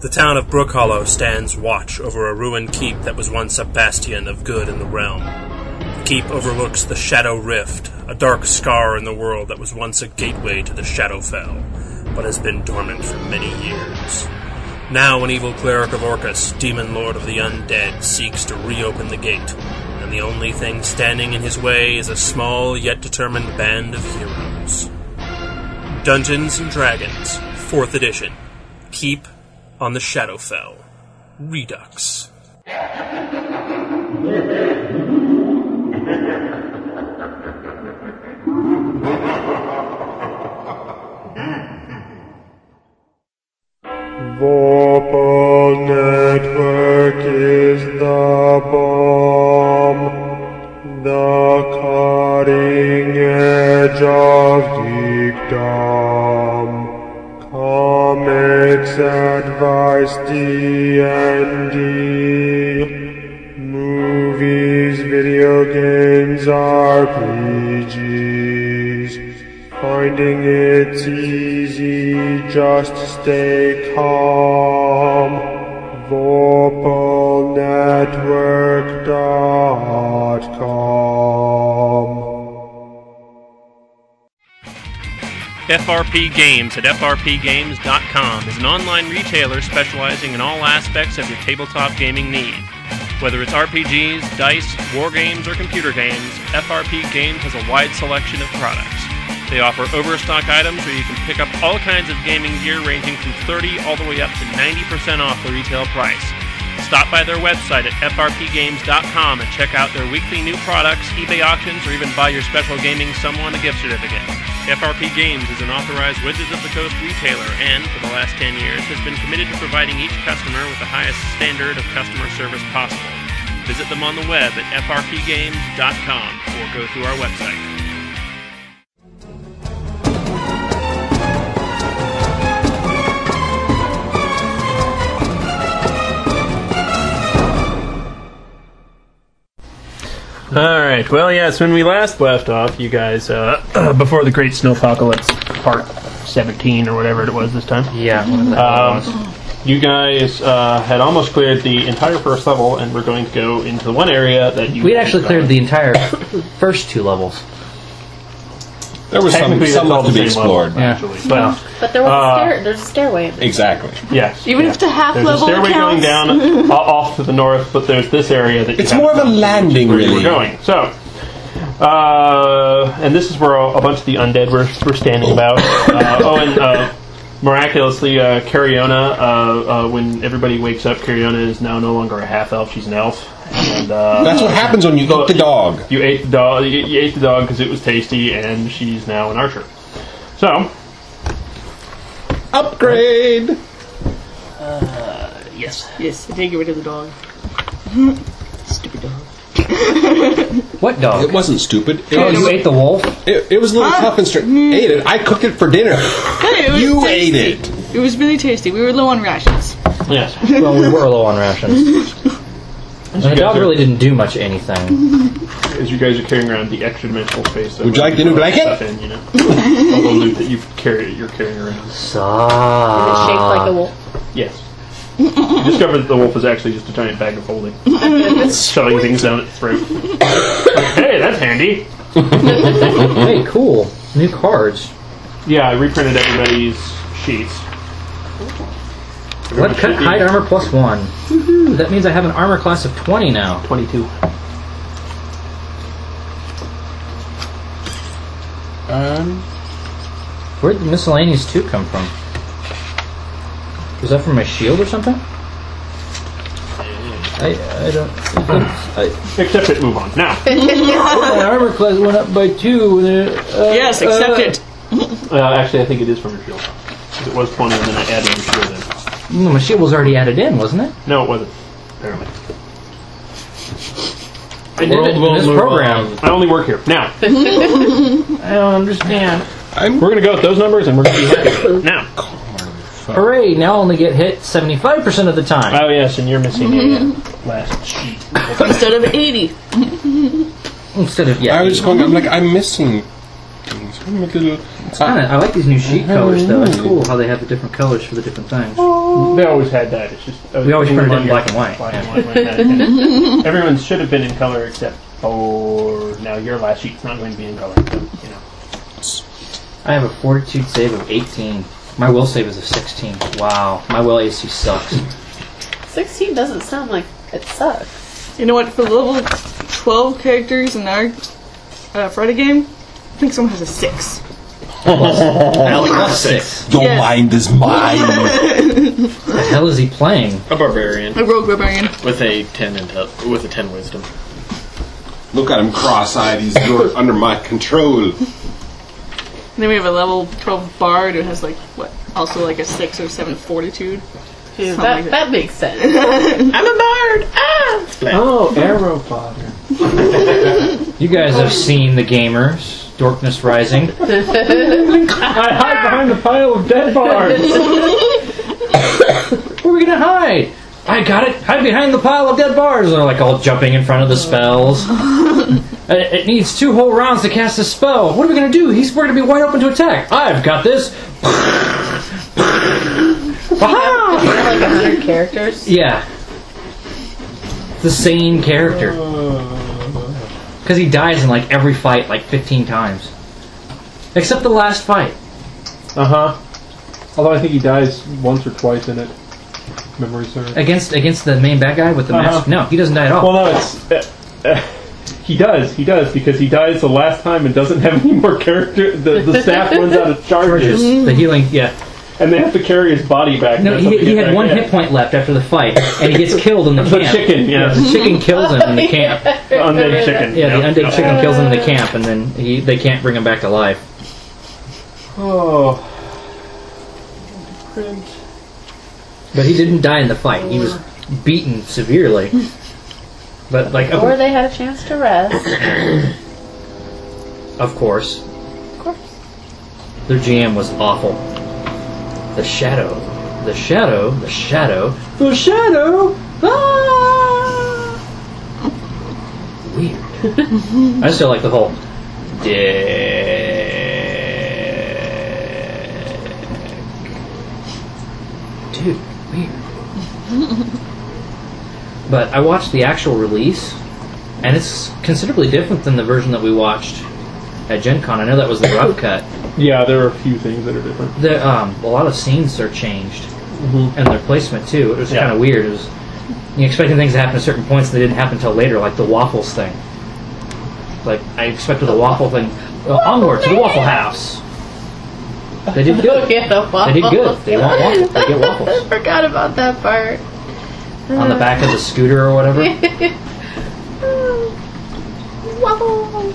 The town of Brook Hollow stands watch over a ruined keep that was once a bastion of good in the realm. The keep overlooks the Shadow Rift, a dark scar in the world that was once a gateway to the Shadowfell, but has been dormant for many years. Now an evil cleric of Orcus, demon lord of the undead, seeks to reopen the gate, and the only thing standing in his way is a small yet determined band of heroes. Dungeons & Dragons, 4th edition. Keep on the Shadowfell. Redux. Vorpal Network is the bomb, the cutting edge of geekdom. Comics, advice, D&D, movies, video games, RPGs. Finding it's easy, just stay calm. VorpalNetwork.com. FRP Games at frpgames.com is an online retailer specializing in all aspects of your tabletop gaming need. Whether it's RPGs, dice, war games, or computer games, FRP Games has a wide selection of products. They offer overstock items where you can pick up all kinds of gaming gear ranging from 30 all the way up to 90% off the retail price. Stop by their website at frpgames.com and check out their weekly new products, eBay auctions, or even buy your special gaming someone a gift certificate. FRP Games is an authorized Wizards of the Coast retailer and, for the last 10 years, has been committed to providing each customer with the highest standard of customer service possible. Visit them on the web at frpgames.com or go through our website. Alright, well, yes, when we last left off, you guys, before the Great Snowpocalypse, part 17 or whatever it was this time. Yeah, you guys had almost cleared the entire first level, and we're going to go into the one area that you... We actually cleared the entire first 2 levels. There was some left to be explored. Actually. Well, but there was there's a stairway. Exactly. Yes. Even if the half there's level a stairway counts. going down off to the north, but there's this area that you It's more of a landing, where really. we're going. So, and this is where a bunch of the undead were standing about. Miraculously, Cariona, when everybody wakes up, Cariona is now no longer a half-elf, she's an elf. And, that's what happens when you eat the dog. You ate the dog. You ate the dog because it was tasty, and she's now an archer. So, upgrade. Yes. Yes, I did get rid of the dog. Stupid dog. what dog? It wasn't stupid. You ate the wolf? It was a little tough and strict. Ate it. I cooked it for dinner. You ate it. It was really tasty. We were low on rations. Yes. Well, we were low on rations. And the dog really didn't do much anything. As you guys are carrying around the extra-dimensional space, that would you like the new blanket? Stuff in, you know, all the loot that you're carrying around. Is it shaped like a wolf? Yes. You discovered that the wolf is actually just a giant bag of holding, shoving things down its throat. Hey, that's handy. Hey, cool. New cards. Yeah, I reprinted everybody's sheets. What cut hide armor +1? Woohoo! That means I have an armor class of 20 now. 22. Where'd the miscellaneous 2 come from? Was that from my shield or something? I don't... Accept it, move on. Now. My armor class went up by 2. Yes, accept it. Actually, I think it is from your shield. It was 20 and then I added your shield in. No, my shield was already added in, wasn't it? No, it wasn't. Apparently. I did it in this program. I only work here. Now. I don't understand. We're going to go with those numbers and we're going to be happy. Now. Hooray, now I only get hit 75% of the time. Oh, yes, and you're missing a last sheet. Instead of 80. Instead of, yeah. I was just going, I'm missing things. I like these new sheet colors though. It's cool how they have the different colors for the different things. They always had that. It's just We always printed it in black and white. Everyone should have been in color except for now. Your last sheet's not going to be in color. So, you know. I have a fortitude save of 18. My will save is a 16. Wow, my will AC sucks. 16 doesn't sound like it sucks. You know what? For level 12 characters in our Friday game, I think someone has a 6. Alex 6. Your Yes. mind is mine. The hell is he playing? A barbarian A rogue barbarian. with a 10 with a 10 wisdom. Look at him cross-eyed. He's under my control. And then we have a level 12 bard who has also a 6 or 7 fortitude. Yeah, Something like that makes sense. I'm a bard! Ah! Splat. Oh, Arrow Father. You guys have seen The Gamers, Dorkness Rising. I hide behind the pile of dead bards. Where are we gonna hide? I got it! Hide behind the pile of dead bars! They're all jumping in front of the spells. It needs 2 whole rounds to cast a spell. What are we gonna do? We're gonna be wide open to attack. I've got this. You have 100 characters? Yeah. The same character. Because he dies in every fight 15 times. Except the last fight. Although I think he dies once or twice in it. Memory serves. Against the main bad guy with the mask? No, he doesn't die at all. Well, no, it's he does because he dies the last time and doesn't have any more character. The staff runs out of charges, The healing, yeah. and they have to carry his body back. No, he had 1 hit point left after the fight, and he gets killed in the The camp. chicken, yeah. The chicken kills him in the camp. The undead chicken. Yeah, the Yep. undead chicken kills him in the camp, and then they can't bring him back to life. Oh. Print. But he didn't die in the fight. He was beaten severely. But Or they had a chance to rest. of course, Of course. their GM was awful. The shadow. Ah! Weird. I still like the whole dude, weird. But I watched the actual release, and it's considerably different than the version that we watched at Gen Con. I know that was the rough cut. Yeah, there are a few things that are different. A lot of scenes are changed, and their placement too. It was Yeah. kind of weird. It was you expecting things to happen at certain points, and they didn't happen until later, like the waffles thing. I expected the waffle thing. Onward to the Waffle House. They did good. Get a waffle. They did good. They want waffles. They get I waffles forgot about that part. on the back of the scooter or whatever. Waffles.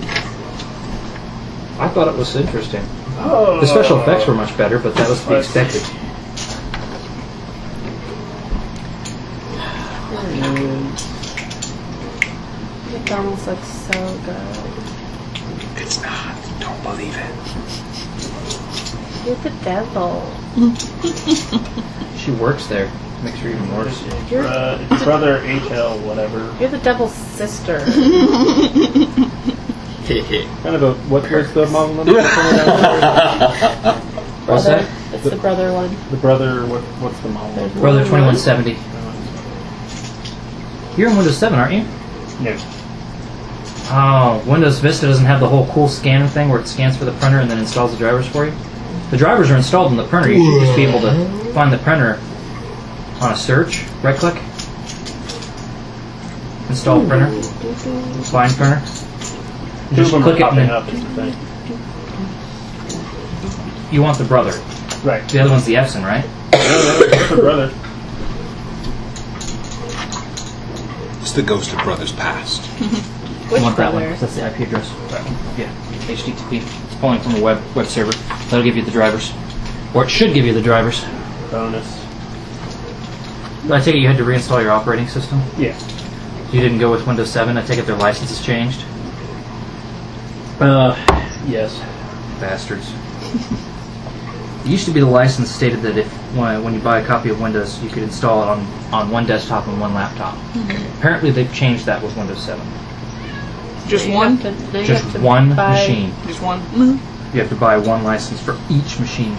I thought it was interesting. Oh. The special effects were much better, but that was to be expected. McDonald's looks so good. It's not. Don't believe it. You're the devil. She works there. Makes her even worse. It's brother HL whatever. You're the devil's sister. Kind of a what was the model number? What's Brother. that? It's the brother one. The brother. What's the model number? Brother 2170. You're on Windows 7, aren't you? Yeah. Oh, Windows Vista doesn't have the whole cool scan thing where it scans for the printer and then installs the drivers for you? The drivers are installed in the printer. You should just be able to find the printer on a search. Right click. Install printer. Find printer. Two Just of them are click it and popping then up. Is the thing. you want the brother. Right. The other one's the Epson, right? That's the brother. It's the ghost of brothers past. Which You want that one? brother? 'Cause that's the IP address. Yeah. HTTP. It's pulling from the web server. That'll give you the drivers. Or it should give you the drivers. Bonus. I take it you had to reinstall your operating system? Yeah. You didn't go with Windows 7? I take it their license has changed? Yes. Bastards. It used to be the license stated that when you buy a copy of Windows, you could install it on one desktop and one laptop. Apparently they've changed that with Windows 7. Just You one? have to- now you Just have to one buy- machine. Just one? You have to buy one license for each machine.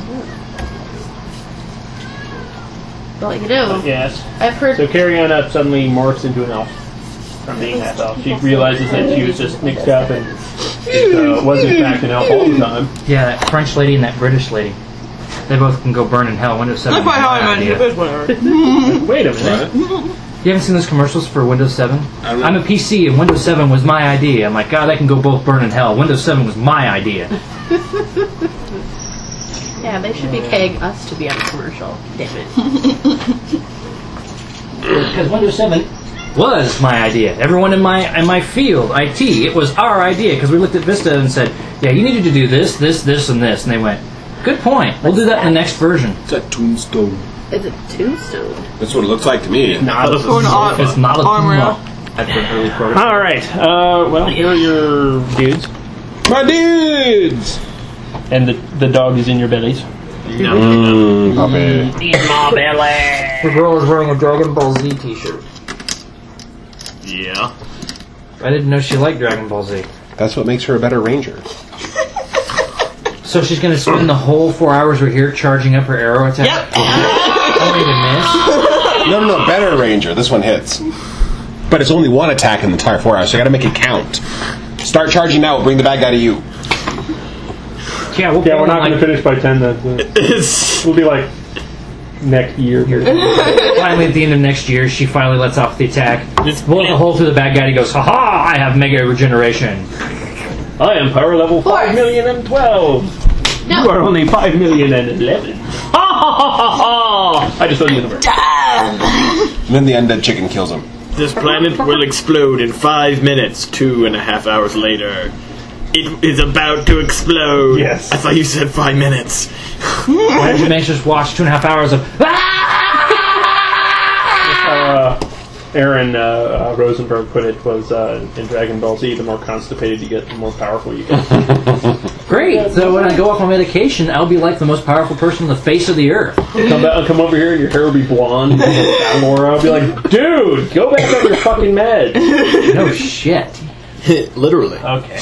Well, you know, Yes. I've heard. So Carry On Up suddenly morphs into an elf from being half elf. She realizes that she was just mixed up and was in fact an elf all the time. Yeah, that French lady and that British lady. They both can go burn in hell. Windows 7 That's was probably how my I imagined idea. it, but whatever. Wait a minute. You haven't seen those commercials for Windows 7? I don't know. I'm a PC and Windows 7 was my idea. I'm like, God, they can go both burn in hell. Windows 7 was my idea. Yeah, they should be paying us to be on a commercial. Damn it. Because Windows 7 was my idea. Everyone in my field, IT, it was our idea. Because we looked at Vista and said, yeah, you needed to do this, this, this, and this. And they went, good point. We'll do that in the next version. It's a tombstone. Is it Tombstone? That's what it looks like to me. Or an arm. It's not a Armor. I've been early program. All right. Well, here are your dudes, My dudes! and the dog is in your bellies. Puppy. The girl is wearing a Dragon Ball Z t-shirt. Yeah. I didn't know she liked Dragon Ball Z. That's what makes her a better ranger. So she's going to spend the whole 4 hours we're here charging up her arrow attack? Yep. Only to miss? No, better ranger. This one hits. But it's only one attack in the entire 4 hours, so I gotta make it count. Start charging now, we'll bring the bad guy to you. Yeah, we'll Yeah, we're not going to like, finish by 10. We'll be like next year. finally at the end of next year, she finally lets off the attack. Blows a hole through the bad guy and he goes, haha, I have mega regeneration. I am power level 5,012,000. No. You are only 5,011,000. Ha ha ha ha ha! I just told you the number. And then the undead chicken kills him. This planet will explode in 5 minutes. 2.5 hours later. It is about to explode. Yes. I thought you said 5 minutes. Why did you make us watch 2.5 hours of Aaron Rosenberg put it was in Dragon Ball Z, the more constipated you get, the more powerful you get. Great, so when I go off on medication, I'll be like the most powerful person on the face of the earth. Come over here and your hair will be blonde. Laura, I'll be like, dude, go back on your fucking meds. No shit. Literally. Okay.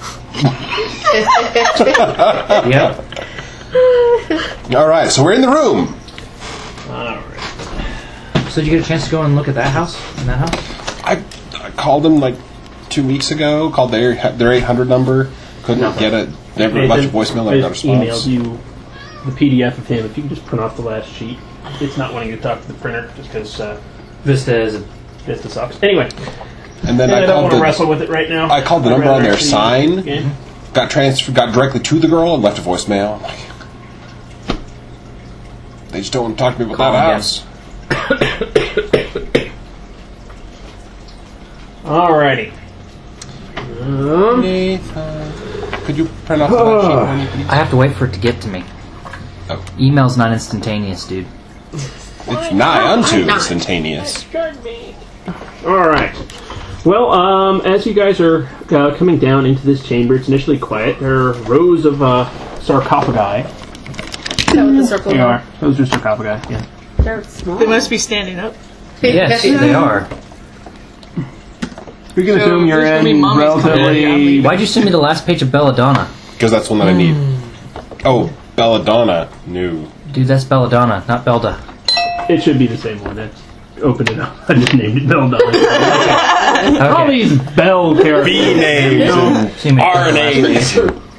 Yep. Alright, so we're in the room. Alright. So did you get a chance to go and look at that house? In that house? I called them like 2 weeks ago, called their 800 number, couldn't get it. Never left a voicemail, I never got a just response. emailed you the PDF of him. If you can just print off the last sheet. It's not wanting to talk to the printer just because Vista is Vista sucks. Anyway, And then I I don't want to called wrestle with it right now. I called the I'd number on rather their actually- sign. Yeah. got directly to the girl and left a voicemail. I'm like, they just don't want to talk to me about Call that again. house. Alrighty. Could you print off the last sheet for me, please? I have to wait for it to get to me. Oh. Email's not instantaneous, dude. It's nigh unto instantaneous. Alright. Well, as you guys are coming down into this chamber, it's initially quiet. There are rows of sarcophagi. Is that what the circle They are? are. Those are sarcophagi, yeah. They're small. They must be standing up. Yes, they are. We can So assume you're there's gonna be in mummies relatively... coming. Why'd you send me the last page of Belladonna? Because that's the one that I need. Oh, Belladonna. No. Dude, that's Belladonna, not Belda. It should be the same one. That's open it up. I just named it Belladonna. All Okay. these Bell characters. B names and See me. R names.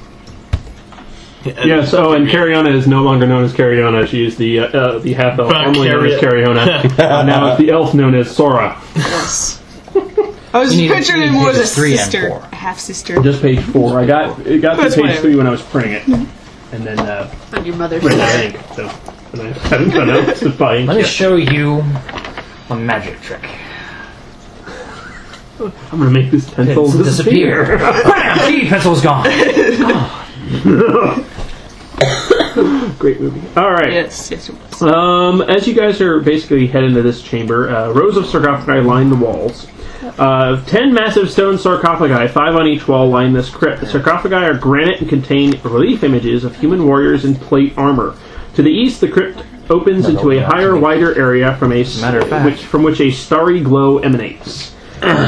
Yeah, so, and Cariona is no longer known as Cariona. She is the half-elf formerly known as Cariona. Now it's the elf known as Sora. Yes. I was You need- picturing you him need more as a pages 3 and sister. 4. A half-sister. Just page 4. It got to That's page whatever. 3 when I was printing it. And then On your mother's printed side. ink. So, and I haven't done it to buy ink Let me yet. show you a magic trick. I'm going to make this pencil Pencil disappear. Bam! See, pencil's gone. Great movie. Alright. Yes, yes, it was. As you guys are basically head into this chamber, rows of sarcophagi line the walls. 10 massive stone sarcophagi, 5 on each wall, line this crypt. The sarcophagi are granite and contain relief images of human warriors in plate armor. To the east, the crypt opens into a higher, wider area from which a starry glow emanates.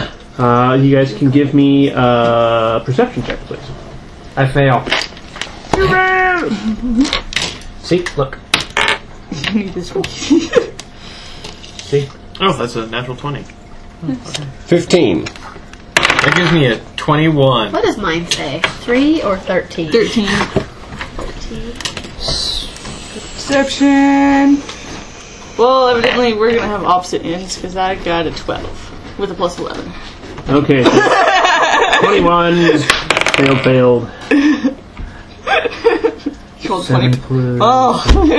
You guys can give me a perception check, please. I fail. See, look. You need this one. See? Oh, that's a natural 20. 15. That gives me a 21. What does mine say? 3 or 13? 13. 13. Perception. Well, evidently we're gonna have opposite ends because I got a 12 with a plus 11. Okay. 21. Failed. You rolled 20. Oh.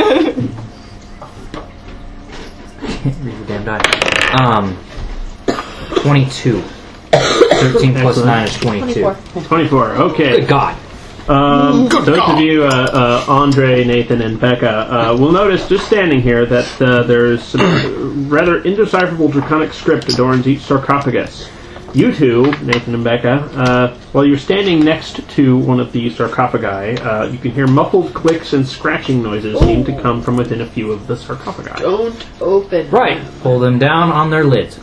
Can't read the damn die. 22. 13 plus 9 is 22. 24. Okay. Good God. Those of you, Andre, Nathan, and Becca, will notice just standing here that there's some rather indecipherable draconic script adorns each sarcophagus. You two, Nathan and Becca, while you're standing next to one of the sarcophagi, you can hear muffled clicks and scratching noises seem to come from within a few of the sarcophagi. Don't open. Right. Pull them down on their lids.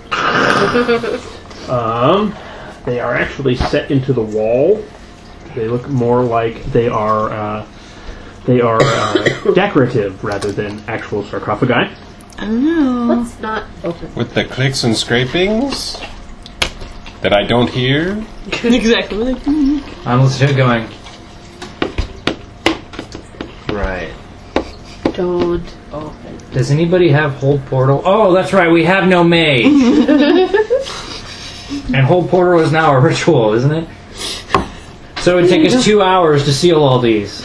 They are actually set into the wall. They look more like they are decorative rather than actual sarcophagi. I don't know. Let's not open. With the clicks and scrapings that I don't hear. Exactly. I'm listening going. Right. Don't open. Does anybody have hold portal? Oh, that's right. We have no mage. And hold portal is now a ritual, isn't it? So it would take us 2 hours to seal all these.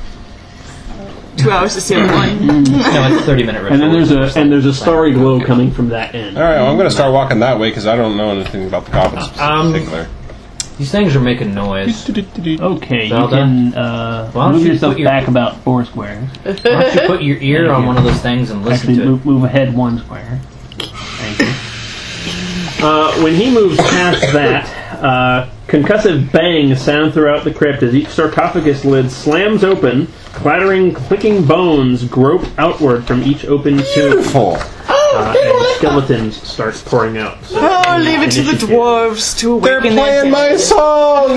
2 hours to seal one. No, it's a 30-minute ritual. And there's a starry glow coming from that end. All right, well, I'm going to start walking that way because I don't know anything about the goblins in particular. These things are making noise. Okay, you Zelda? can don't move you yourself put your- back about 4 squares. Why don't you put your ear on one of those things and listen Actually, to it? move ahead 1 square. Thank you. When he moves past that, concussive bangs sound throughout the crypt as each sarcophagus lid slams open. Clattering, clicking bones grope outward from each open tomb, Beautiful. and skeletons start pouring out. So Oh, leave it to the initiative. dwarves to They're awaken playing my song.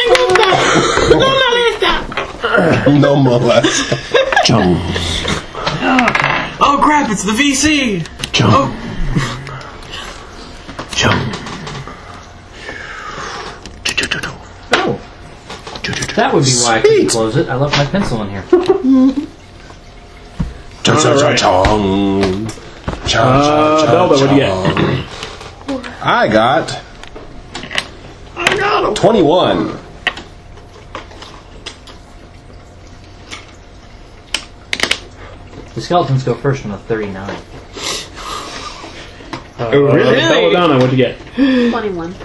No molest. Chung. Oh crap, it's the VC! Chung. Chung. Oh. That would be why I couldn't close it. I left my pencil in here. Chung, chung, chung, chung. Chung, Belba, what'd you get? I got 21. The skeletons go first on a 39. Really? Belladonna, what'd you get? 21.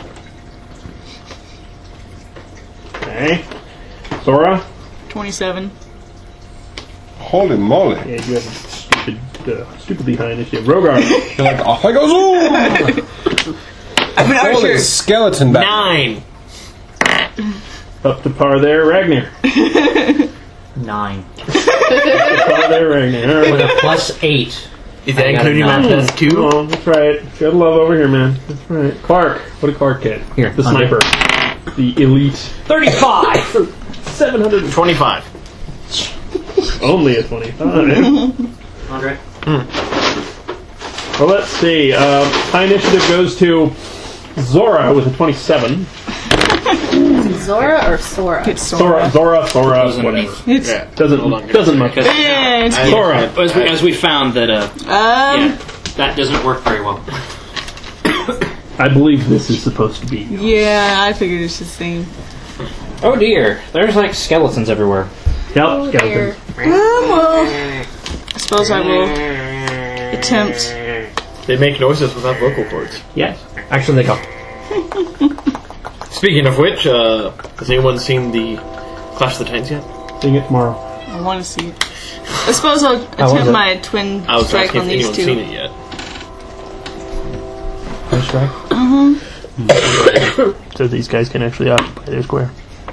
Okay. Sora? 27. Holy moly. Yeah, you have a stupidly high initiative. Rogar. You're like, off I go, zoom! I mean, I was Holy sure. skeleton back. 9! Up to par there, Ragnar. 9. Up to par there, Ragnar. All With right. a plus 8. Is that I got including a my 9. plus 2? Oh, that's right. Gotta love over here, man. That's right. Clark. What did Clark get? Here, The Andre. sniper. The elite. 35! 700. 25. Only a 25. Andre? Well, let's see. High initiative goes to Zora with a 27. Zora or Sora? It's Zora, Sora. Doesn't whatever. make- It's, Yeah. Doesn't much. yeah, it's Zora. As we found that, that doesn't work very well. I believe this is supposed to be. yeah, I figured it's the same. Oh dear, there's like skeletons everywhere. Yep, skeleton. Well, I suppose I will attempt. They make noises without vocal cords. Yes. Actually, they go. Speaking of which, has anyone seen the Clash of the Titans yet? Seeing it tomorrow. I want to see it. I suppose I'll was attempt it? my twin I was strike asking on if these anyone's two. seen it yet. First strike? So these guys can actually occupy their square.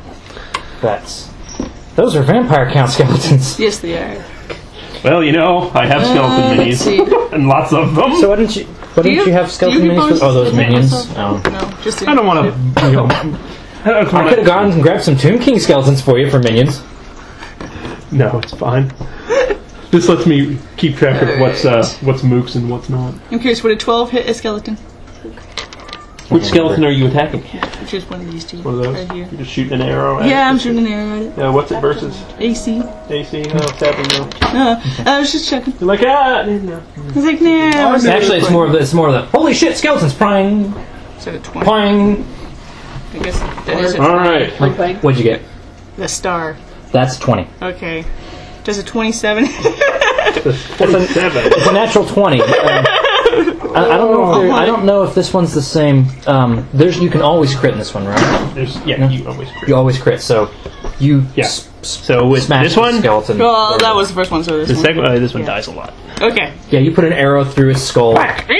Those are vampire count skeletons. Yes, they are. Well, you know, I have skeleton Let's minis. see. And lots of them. So why didn't you have skeleton do you minis? propose Oh, those to make minions. myself? Oh. No, just I don't want to, you know. I could have gone and grabbed some Tomb King skeletons for you for minions. No, it's fine. This lets me keep track of what's mooks and what's not. I'm curious, would a 12 hit a skeleton? Which skeleton are you attacking? Which is one of these two. One of those? Right here. You're just shooting an arrow at it? Yeah, I'm shooting an arrow at it. What's it versus? AC. AC? No, it's happening now. I was just checking. You're like, no. I was like, nah. Actually, it's more of the holy shit skeletons prying, So 20. prying. I guess that is a All right. What'd you get? The star. That's 20. Okay. Does a 27? It's a natural 20. I don't know if this one's the same. You can always crit in this one, right? You always crit. You always crit. So you So with smash this one, skeleton. Well, that was the first one, so this the one. second this one dies a lot. Okay. Yeah, you put an arrow through his skull.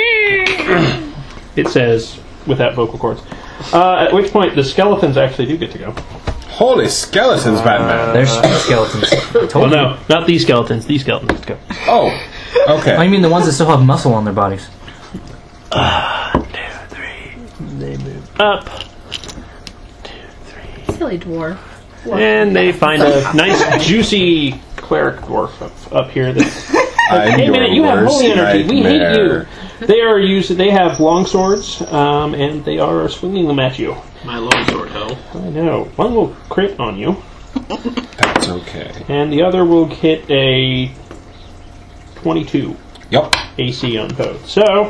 It says without vocal cords. At which point the skeletons actually do get to go. Holy skeletons, Batman. There's skeletons. Well, no, not these skeletons. These skeletons get to go. Oh, okay. I mean the ones that still have muscle on their bodies. 1, 2, 3. They move up. 2, 3. Silly dwarf. And they find a nice, juicy cleric dwarf up here. Hey, minute, you have holy energy. We hate you. They have long swords, and they are swinging them at you. My longsword, hell. I know. One will crit on you, That's okay. and the other will hit a 22 Yep. AC on both. So,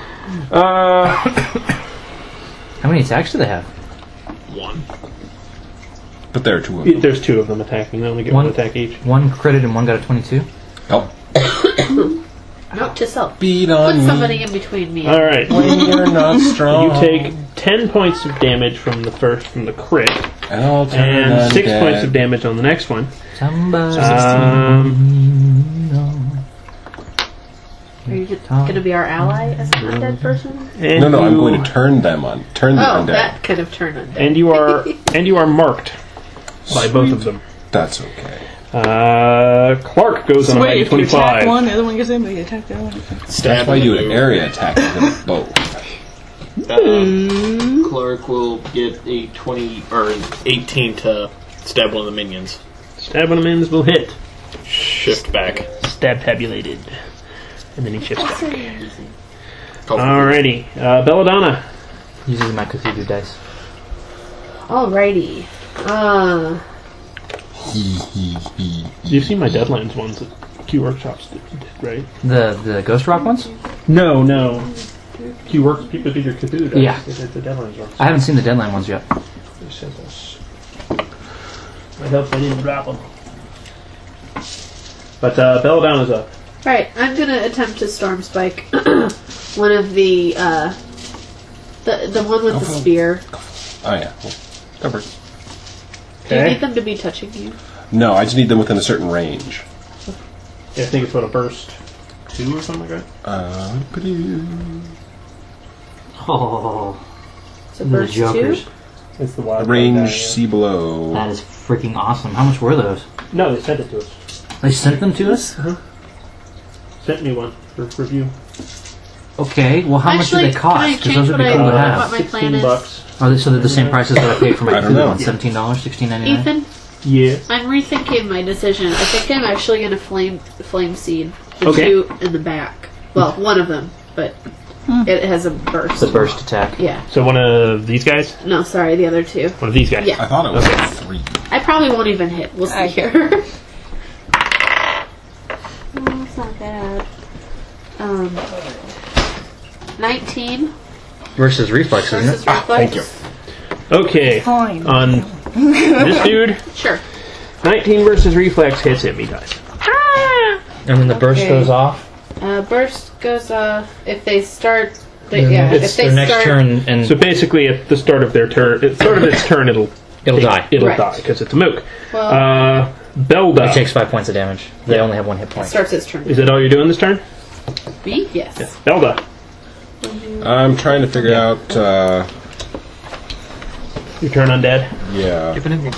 How many attacks do they have? 1. But there are two of them. there's 2 of them attacking. They only get one attack each. One critted and one got a 22. Yep. Note to self. Beat on Put me somebody in between me. All right. when you're not strong. You take 10 points of damage from the crit, And I'll turn and 6 undead. points of damage on the next one. Somebody. Are you going to be our ally as an undead person? And No, I'm you- going to turn them on. Turn the Oh, undead. that could have turned undead. And you are marked by both of them. That's okay. Clark goes on a Wait, if you attack 25. one, the other one gets in, but you attack the other one. That's why you do an area attack with them both. Clark will get a 20 or an 18 to stab one of the minions. Stab one of mins will hit. Shift back. Stab tabulated. And then he shifts back. Go for it. Alrighty. Belladonna. Using my Cthulhu dice. Alrighty. You've seen my Deadlands ones that Q Workshops did, right? The Ghost Rock ones? No. Q Works, people did your Cthulhu dice. Yeah. They did the Deadlands ones. I haven't seen the Deadline ones yet. They sent us. I hope I didn't drop them. But Belladonna's up. Alright, I'm going to attempt to Storm Spike one of the one with the spear. Oh, yeah. Well, covered. Do you Okay. need them to be touching you? No, I just need them within a certain range. Yeah, I think it's what, a burst 2 or something like that? Oh, So the burst 2? Jokers. It's the wild Range, card die, see below. That is freaking awesome. How much were those? No, they sent it to us. They sent them to us? Sent me one for review. Okay, well how Actually, much do they cost? can I Because change those would be what cool to what have. my plan is? $16. Are they, so they're the same prices that I paid for my I don't Cthulhu know. one? $17, $16.99? Ethan, Yeah. I'm rethinking my decision. I think I'm actually going to flame seed the Okay. 2 in the back. Well, one of them, but it has a burst. The burst attack. Yeah. So one of these guys? No, sorry, the other 2. One of these guys? Yeah. I thought it was like 3. I probably won't even hit. We'll see here. Oh, it's not bad. 19 Versus reflex, isn't versus it? reflex. Thank you. Okay. Fine. On this dude, Sure. 19 versus reflex hits hit me, guys. And then the burst Okay. goes off. Burst goes off if they start. Then if it's they their next start, turn, and So basically, at the start of their turn, at the start of its turn, it'll die. It'll Right. die because it's a mook. Well, Belda. It takes 5 points of damage. They only have 1 hit point. starts its turn. Is that all you're doing this turn? B? Yes. Belda. I'm trying to figure out, Your turn undead. yeah.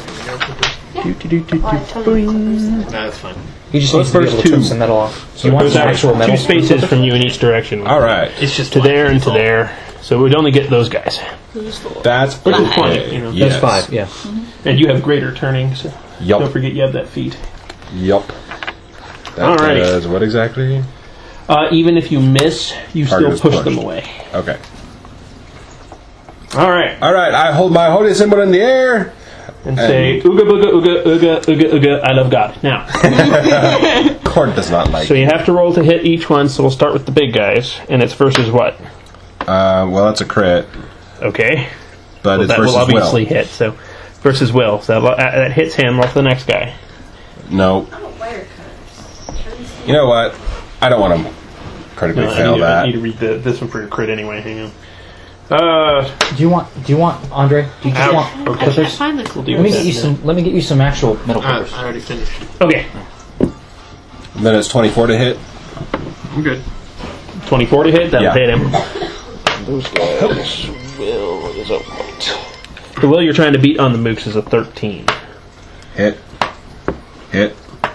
That's fine. You just Well, need to be first able to two. trim some metal off. You want There's some actual metal? 2 spaces from you in each direction. Alright. It's just To there and to there. So we'd only get those guys. That's Which is okay. fine, you know. That's 5, yeah. And you have greater turning, so don't Yup. forget you have that feat. Yup. That Alrighty. does what exactly? Even if you miss, you Target still is push them pushed. away. Okay. Alright. Alright, I hold my holy symbol in the air. And say, ooga booga ooga ooga ooga ooga, I love God. Now, Cord does not like so you have to roll to hit each one, so we'll start with the big guys, and it's versus what? well, that's a crit, Okay. but Well, it's that will versus obviously Will. hit, so versus Will. So that hits him off the next guy. No. You know what? I don't want to critically fail I need that. to read this one for your crit anyway. Hang on. Do you want Andre? Do you just Ouch. want Okay. clippers? Find the clip. do Let me that. get you some. Let me get you some actual metal I clippers. already finished. Okay. Then it's 24 to hit. I'm good. 24 to hit. That'll Yeah. hit him. Those guys. Will is a what? The Will you're trying to beat on the mooks is a 13. Hit. Hit.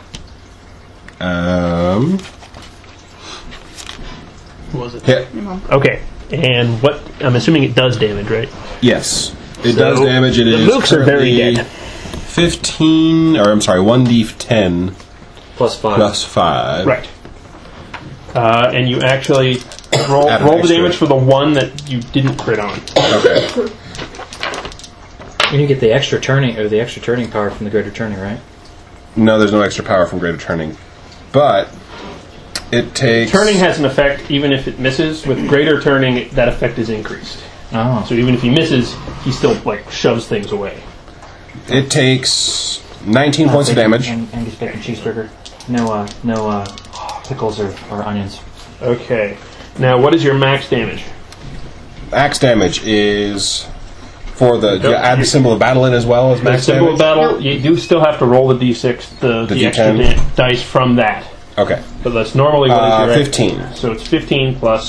What was it? Hit. Okay. And what? I'm assuming it does damage, right? Yes. It So, does damage. It the is mooks are very currently dead. 15, or I'm sorry, 1d10 Plus 5. plus 5. Right. And you actually roll Add an the extra. damage for the one that you didn't crit on. Okay. And you get the extra turning power from the greater turning, right? No, there's no extra power from greater turning. But it takes... Turning has an effect even if it misses. With greater turning, that effect is increased. Oh. So even if he misses, he still shoves things away. It takes 19 points of damage. Angus bacon cheeseburger. No pickles or onions. Okay. Now, what is your max damage? Axe damage is... For the... Do you add the symbol of battle in as well as The max symbol of damage? battle, you do still have to roll the d6, the D10? extra dice from that. Okay. But that's normally what is your 15. So it's 15 plus,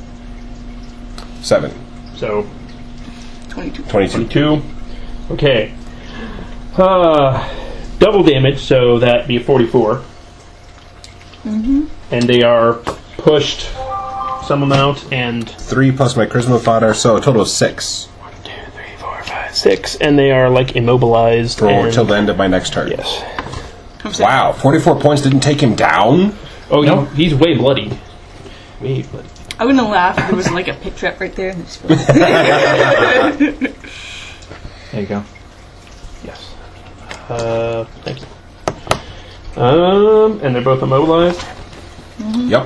7. so 22. 22. Okay. Double damage, so that'd be 44. Mm-hmm. And they are pushed some amount, and 3 plus my charisma fodder, so a total of 6. 6, and they are immobilized. Till the end of my next turn. Yes. Wow, 44 points didn't take him down? Oh, No. he's way bloodied. Way bloodied. I wouldn't laugh if there was a pit trap right there. There you go. Yes. Thank you. And they're both immobilized. Yep.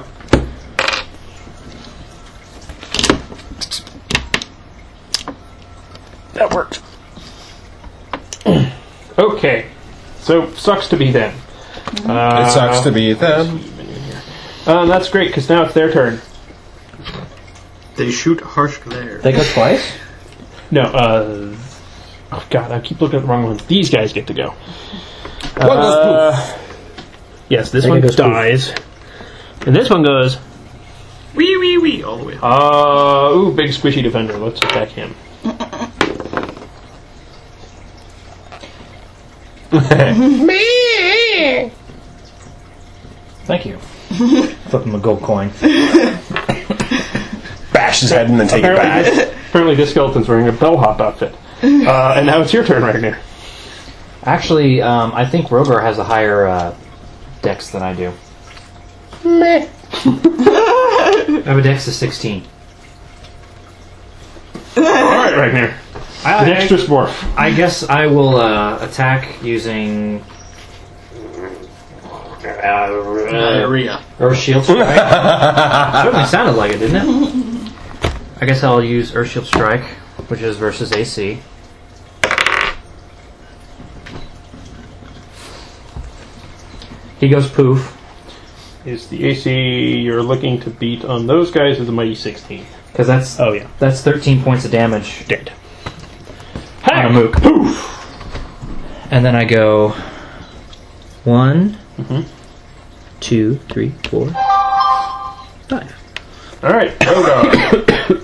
That worked. Okay. So, sucks to be them. It sucks to be them. That's great, because now it's their turn. They shoot harsh glare. They go twice? No, oh god, I keep looking at the wrong one. These guys get to go. One goes poof. Yes, this That one goes poof. dies. And this one goes, Wee wee wee all the way. ooh, big squishy defender. Let's attack him. Thank you. Flip him a gold coin. Bash his head and then take it back. Apparently this skeleton's wearing a bellhop outfit. And now it's your turn, Ragnar. Actually, I think Rogar has a higher dex than I do. Meh. I have a dex of 16. Alright, Ragnar. The extra dwarf. I guess I will attack using Diarrhea. Earth Shield Strike. Certainly sounded like it, didn't it? I guess I'll use Earth Shield Strike, which is versus AC. He goes poof. Is the AC you're looking to beat on those guys is a mighty 16. Because that's Oh, yeah. that's 13 points of damage Dead. on a mook. And then I go 1, 2, 3, 4, 5. Alright, Rogar.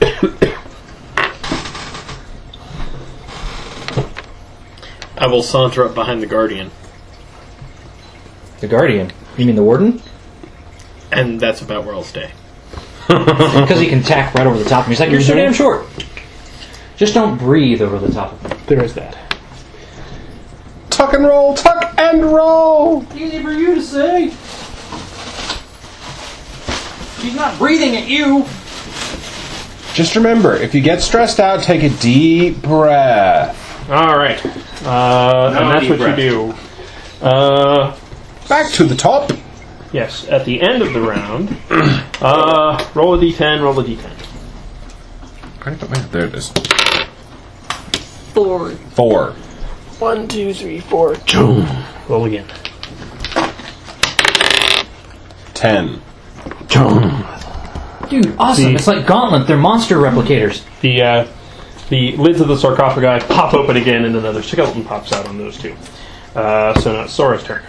I will saunter up behind the Guardian. The Guardian. You mean the Warden? And that's about where I'll stay. Because he can tack right over the top of me. He's like, you're so damn short. Just don't breathe over the top of him. There is that. tuck and roll, tuck and roll. Easy for you to say. She's not breathing at you. Just remember, if you get stressed out, take a deep breath. All right. And that's what you do. Back to the top. Yes, at the end of the round, roll a d10, roll a d10. There it is. 4. 4. 1, 2, 3, 4. Roll again. 10. Dude, awesome. It's like Gauntlet. They're monster replicators. The lids of the sarcophagi pop open again, and another skeleton pops out on those two. So now it's Sora's turn.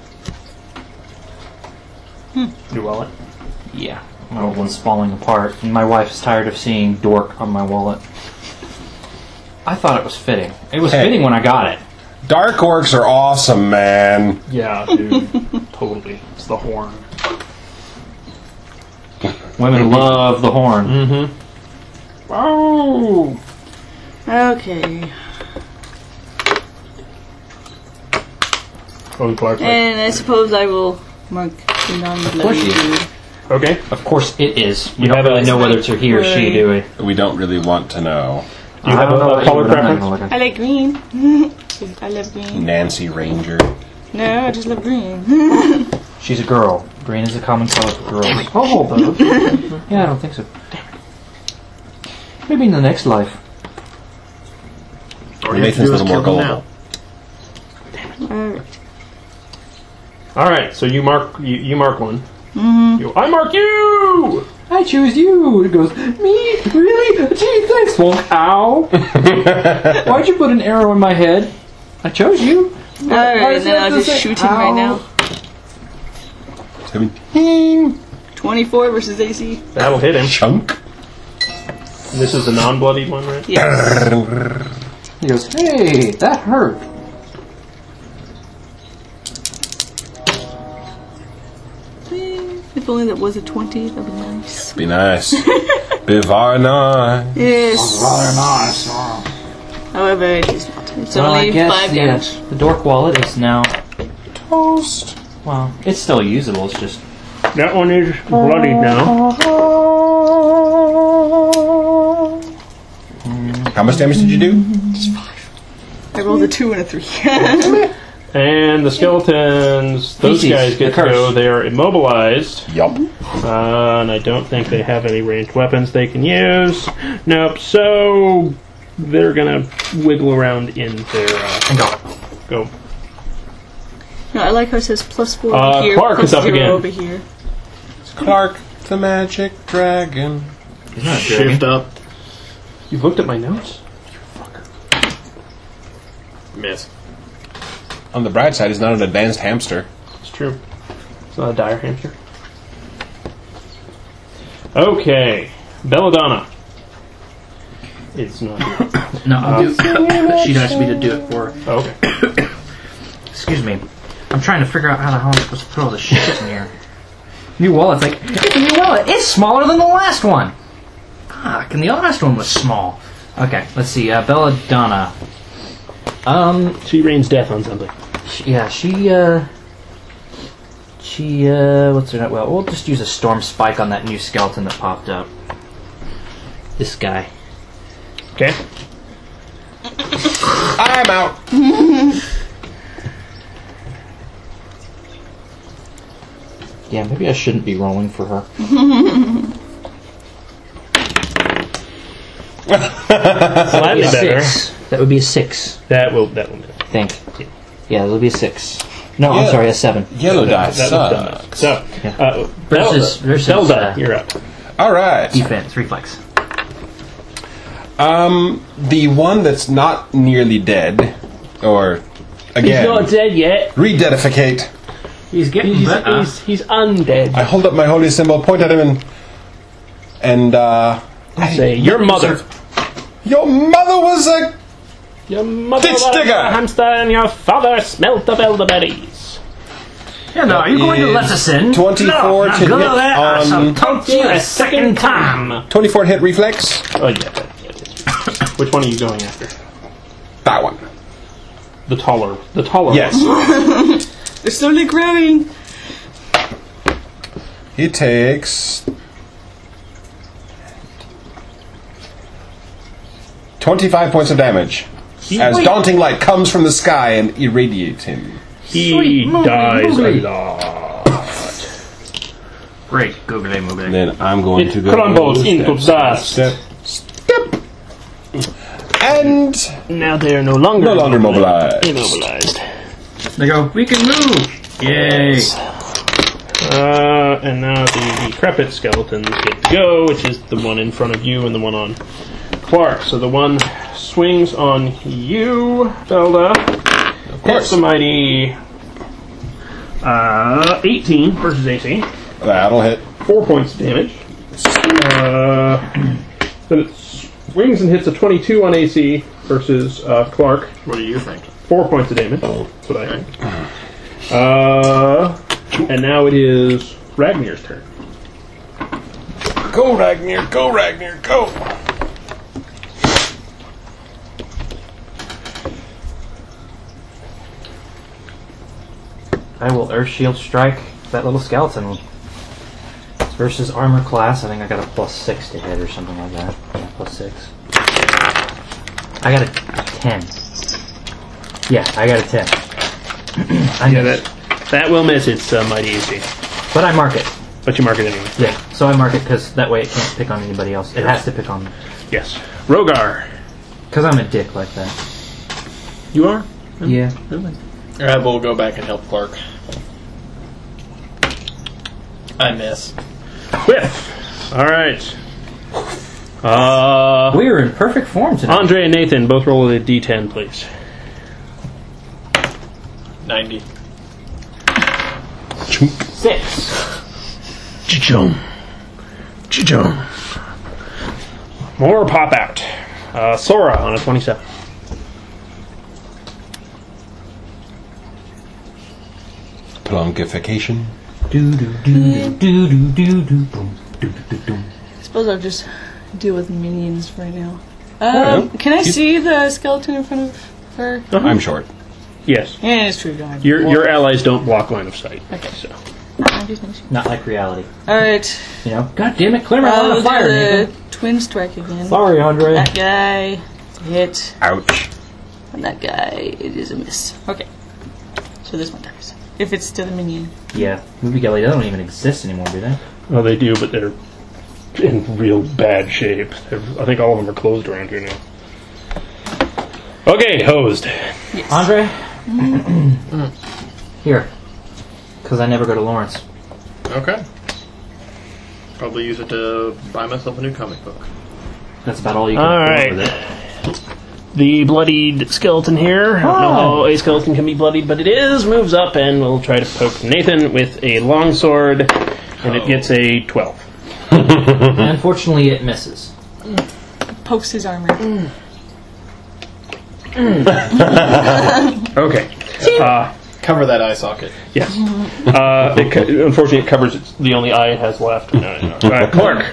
Your wallet. Yeah. My old one's falling apart, and my wife's tired of seeing dork on my wallet. I thought it was fitting. It was fitting when I got it. Dark orcs are awesome, man. Yeah, dude. Totally. It's the horn. Women love the horn. Mm-hmm. Oh! Okay. Oh, Clark. And I suppose I will mark the non-bloody dude. Okay. Of course it is. You You don't have really a- know whether it's a he or she, do we? We don't really want to know. Do you have don't know a about color you, but I'm not preference? gonna look I at- like green. I love green. Nancy Ranger. No, I just love green. She's a girl. Green is a common color for girls. Oh, yeah, I don't think so. Damn it. Maybe in the next life. Nathan's a little more gullible. Alright. All right. So you mark. You mark one. Mm-hmm. I mark you. I choose you. It goes, me? Really? Gee, thanks, Wonk. Ow. Why'd you put an arrow in my head? I chose you. Alright, and then I'll just shoot him right now. 17. 24 versus AC. That'll hit him. Chunk. And this is the non-bloodied one, right? Yes. He goes, hey, that hurt. If only that was a 20, that'd be nice. Be nice. Bivarna. Yes. Rather nice. However, it is not. It's Well, I only guess 5 damage. the dork wallet is now, Toast. well, it's still usable. It's just, That one is bloodied now. How much damage did you do? I rolled a 2 and a 3. And the skeletons, those Feces, guys get the to curse. go. They are immobilized. Yup. And I don't think they have any ranged weapons they can use. Nope. So they're gonna wiggle around in their and go. go. No, I like how it says +4 over here, Clark is up +0 again. over here. Clark, the magic dragon. He's not a dragon. Shift up. You looked at my notes? Miss. On the bright side, he's not an advanced hamster. It's true. It's not a dire hamster. Okay, Belladonna. It's not here. No, I'll do she'd asked me to do it for her. Oh, okay. Excuse me. I'm trying to figure out how the hell I'm supposed to put all this shit in here. New wallet's like, it's a new wallet. It's smaller than the last one. Fuck, and the last one was small. Okay, let's see. Belladonna. She rains death on something. Yeah, she, what's her name? Well, we'll just use a storm spike on that new skeleton that popped up. This guy. Okay. I'm out. Yeah, maybe I shouldn't be rolling for her. Slightly better. 6. That would be a 6. That will miss. I think. Yeah, that'll be a 6. No, Yeah. I'm sorry, a 7. Yellow dice. That was done. So, Yeah. Versus Zelda, you're up. All right. defense, reflex. The one that's not nearly dead, or again, dead yet. rededificate. He's getting He's undead. I hold up my holy symbol, point at him, and Say, your mother. Your mother was a. Your mother Ditch was digger. a hamster and your father smelt of elderberries. Yeah, no, are you going to let us in? 24 to hit on. Taunt you a second time. 24 hit reflex. Oh, yeah. Which one are you going after? That one. The taller one. Yes. They're slowly growing. He takes 25 points of damage. As daunting light comes from the sky and irradiates him. He dies a lot. Great. Googly moogly. Then I'm going to go... It crumbles into dust. Step. And... Now they are no longer mobilized. Immobilized. They go, we can move! Yay! And now the decrepit skeletons get to go, which is the one in front of you and the one on Clark. So the one swings on you, Zelda. Of course. Hits a mighty 18 versus AC. That'll hit. 4 points of damage. Then it swings and hits a 22 on AC versus Clark. What do you think? 4 points of damage. That's what I think. And now it is Ragnar's turn. Go, Ragnar, go, Ragnar, go! I will Earth Shield strike that little skeleton. Versus armor class, I think I got a +6 to hit or something like that. Yeah, +6. I got a 10. Yeah, I got a 10. That will miss its mighty AC. But I mark it. But you mark it anyway. Yeah, so I mark it because that way it can't pick on anybody else. It has to pick on me. Yes. Rogar. Because I'm a dick like that. You are? Yeah. I will go back and help Clark. I miss. Whiff. Alright. We are in perfect form tonight. Andre and Nathan, both roll a d10, please. 90. 6. Chijong. More pop out. Sora on a 27. Plunkification. I suppose I'll just deal with minions right now. Can I see the skeleton in front of her? I'm short. Yes. Yeah, it's true. Don't have Your allies don't block line of sight. Okay. So. Not like reality. Alright. You know? God damn it, clear me out I'll of the fire, do Nathan. the twin strike again. Sorry, Andre. That guy hit. Ouch. And that guy, it is a miss. Okay. So this one dies. If it's still a minion. Yeah, Movie Galley, they don't even exist anymore, do they? Well, they do, but they're in real bad shape. I think all of them are closed around here now. Okay, hosed. Yes. Andre? Here. Because I never go to Lawrence. Okay. Probably use it to buy myself a new comic book. That's about all you can All afford right. with it. The bloodied skeleton here. I don't know how a skeleton can be bloodied, but it is. Moves up and will try to poke Nathan with a longsword, and it gets a 12. Unfortunately, it misses. Pokes his armor. Okay. Cover that eye socket. Yes. Unfortunately, it covers the only eye it has left. No. Clark.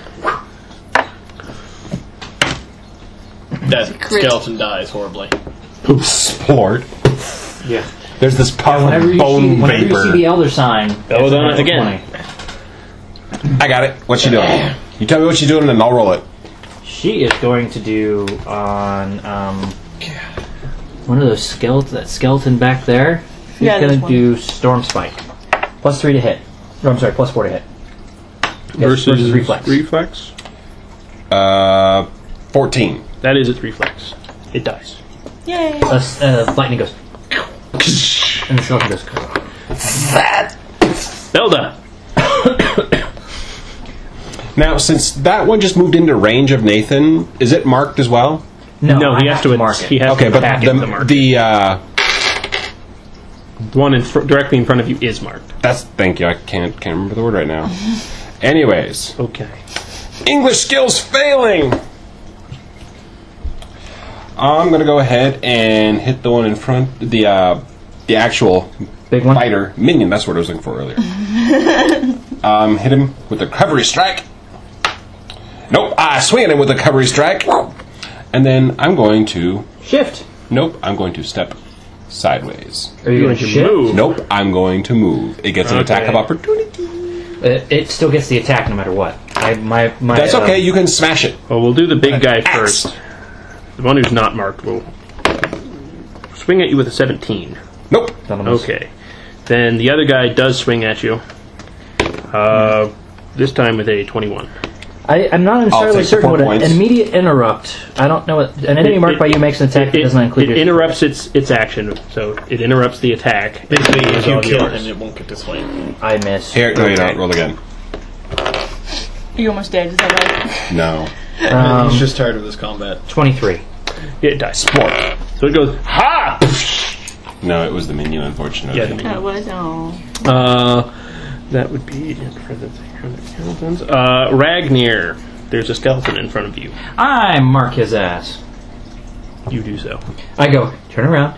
That skeleton dies horribly. Sport. Yeah. There's this powerful Whenever you bone see vapor. the Elder sign, Bellow it's a on it natural again. 20. I got it. What's she doing? You tell me what she's doing and I'll roll it. She is going to do on one of those skeleton back there. She's Yeah, going there's to one. do Storm Spike. +3 to hit. No, I'm sorry, +4 to hit. Yes, Versus reflex. Reflex. 14. That is its reflex. It dies. Yay! Lightning goes. And the skeleton goes. Zelda. Now, since that one just moved into range of Nathan, is it marked as well? No, he I has to mark it. He has Okay, to but attack it to mark it. the The one directly in front of you is marked. thank you. I can't remember the word right now. Anyways, Okay. English skills failing. I'm gonna go ahead and hit the one in front. The actual Big one? fighter minion. That's what I was looking for earlier. Hit him with a recovery strike. Nope. I swing at him with a recovery strike, and then I'm going to Shift. Nope. I'm going to step sideways. Are you going to shift? move? Nope, I'm going to move. It gets an attack of opportunity. It still gets the attack no matter what. That's okay, you can smash it. Well, we'll do the big guy Axe. first. The one who's not marked will swing at you with a 17. Nope. Okay. Then the other guy does swing at you. This time with a 21. I'm not entirely take certain 4 what an points. immediate interrupt. I don't know what an enemy marked by you makes an attack that does not include It your interrupts its action, so it interrupts the attack. Basically, if you all kill yours. him, it won't get this way. I miss. Here, no, you don't. Roll again. You almost dead, is that right? No. He's just tired of this combat. 23. It dies. Sport. So it goes, ha! No, it was the minion, unfortunately. Yeah, the minion. That was all. That would be Ragnir. There's a skeleton in front of you. I mark his ass. You do so. I go, turn around.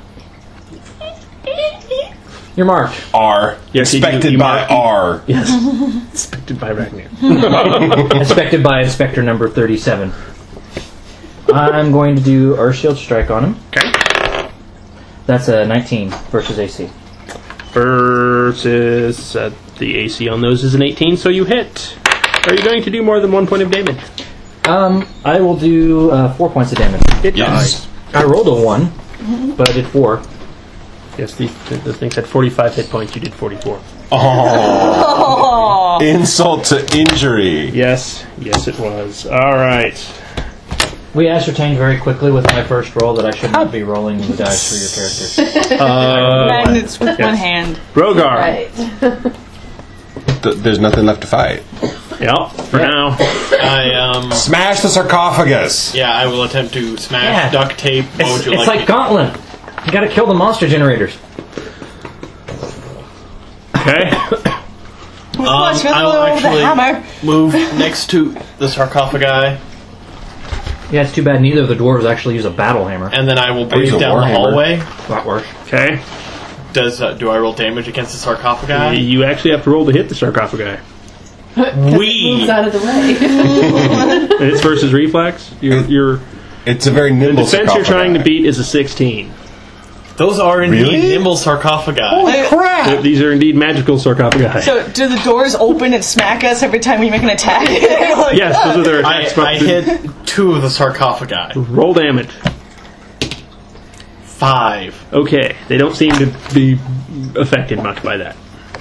You're marked. R. Yes, Inspected you by mark- R. Yes. Inspected by Ragnir. Inspected by Inspector number 37. I'm going to do Earth Shield Strike on him. Okay. That's a 19 versus AC. Versus the AC on those is an 18, so you hit. Are you going to do more than 1 point of damage? I will do 4 points of damage. It Yes. I rolled a 1, but I did 4. Dies. Yes, the thing said 45 hit points. You did 44. Oh. Insult to injury. Yes, it was. All right. We ascertained very quickly with my first roll that I should not be rolling the dice for your character. Magnets with one hand. Rogar. Right. There's nothing left to fight. Yep, for now. Smash the sarcophagus. Yeah, I will attempt to smash, Yeah. duct tape, It's like Gauntlet. You gotta kill the monster generators. Okay. Plus, you're the I will one with the hammer. actually move next to the sarcophagi, Yeah, it's too bad neither of the dwarves actually use a battle hammer. and then I will use breathe a down the warhammer. hallway. That works. Okay. Do I roll damage against the sarcophagi? You actually have to roll to hit the sarcophagi. Moves out of the way. And it's versus reflex. Your It's a very the nimble defense you're trying to sarcophagi. beat is a 16. Those are indeed Really? nimble sarcophagi. Crap! These are indeed magical sarcophagi. So, do the doors open and smack us every time we make an attack? Like, Yes, those are their attacks. I hit 2 of the sarcophagi. Roll damage. 5. Okay, they don't seem to be affected much by that.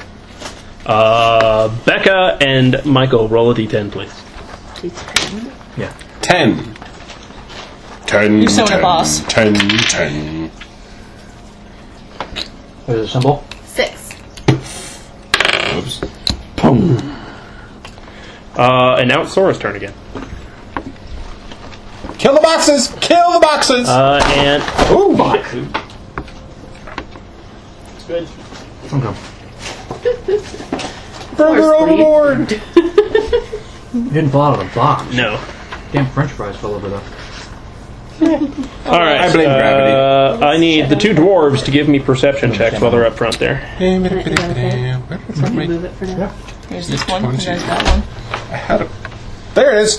Becca and Michael, roll a d10, please. Yeah. 10. 10. You're so 10, a boss. 10. 10. There's a symbol. 6. Oops. And now it's Sora's turn again. Kill the boxes! Kill the boxes! And Ooh, fuck. Good. Okay. Burger overboard! You didn't fall out of the box. no. Damn French fries fell over though. All right. I blame gravity. I need the 2 dwarves to give me perception checks while they're up front there. Can I move it for now? Here's this one. You guys got one. I had a... There it is!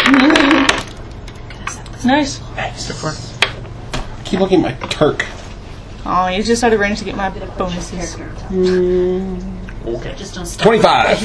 Nice. Keep looking at my Turk. Oh, you just started running to get my bonuses. Okay. Just don't stop. 25.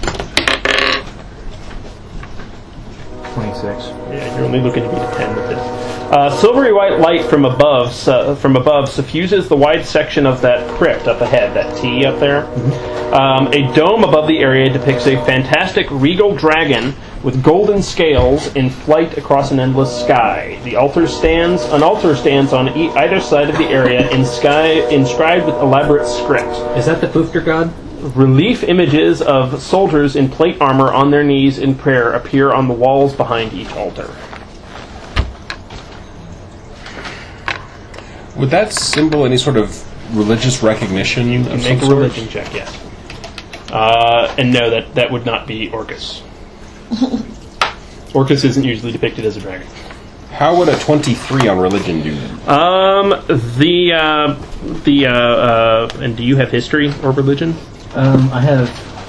26. Yeah, you're only looking to beat a 10 with this. Silvery white light from above suffuses the wide section of that crypt up ahead, that T up there. A dome above the area depicts a fantastic regal dragon with golden scales in flight across an endless sky. An altar stands on either side of the area inscribed with elaborate script. Is that the Poofter god? Relief images of soldiers in plate armor on their knees in prayer appear on the walls behind each altar. Would that symbol any sort of religious recognition? You of can some make a sort? religion check, yes. And no, that would not be Orcus. Orcus isn't usually depicted as a dragon. How would a 23 on religion do? And do you have history or religion? I have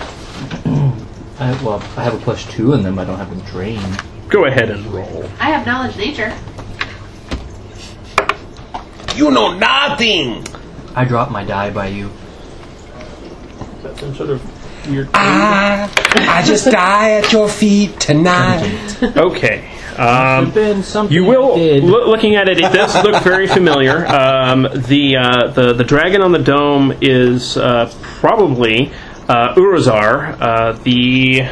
a +2 in them. I don't have them trained. Go ahead and roll. I have knowledge nature. You know nothing! I drop my die by you. Is that some sort of weird... I just die at your feet tonight. Okay. Been something You will, I did. looking at it, it does look very familiar. The dragon on the dome is probably Urazar, the...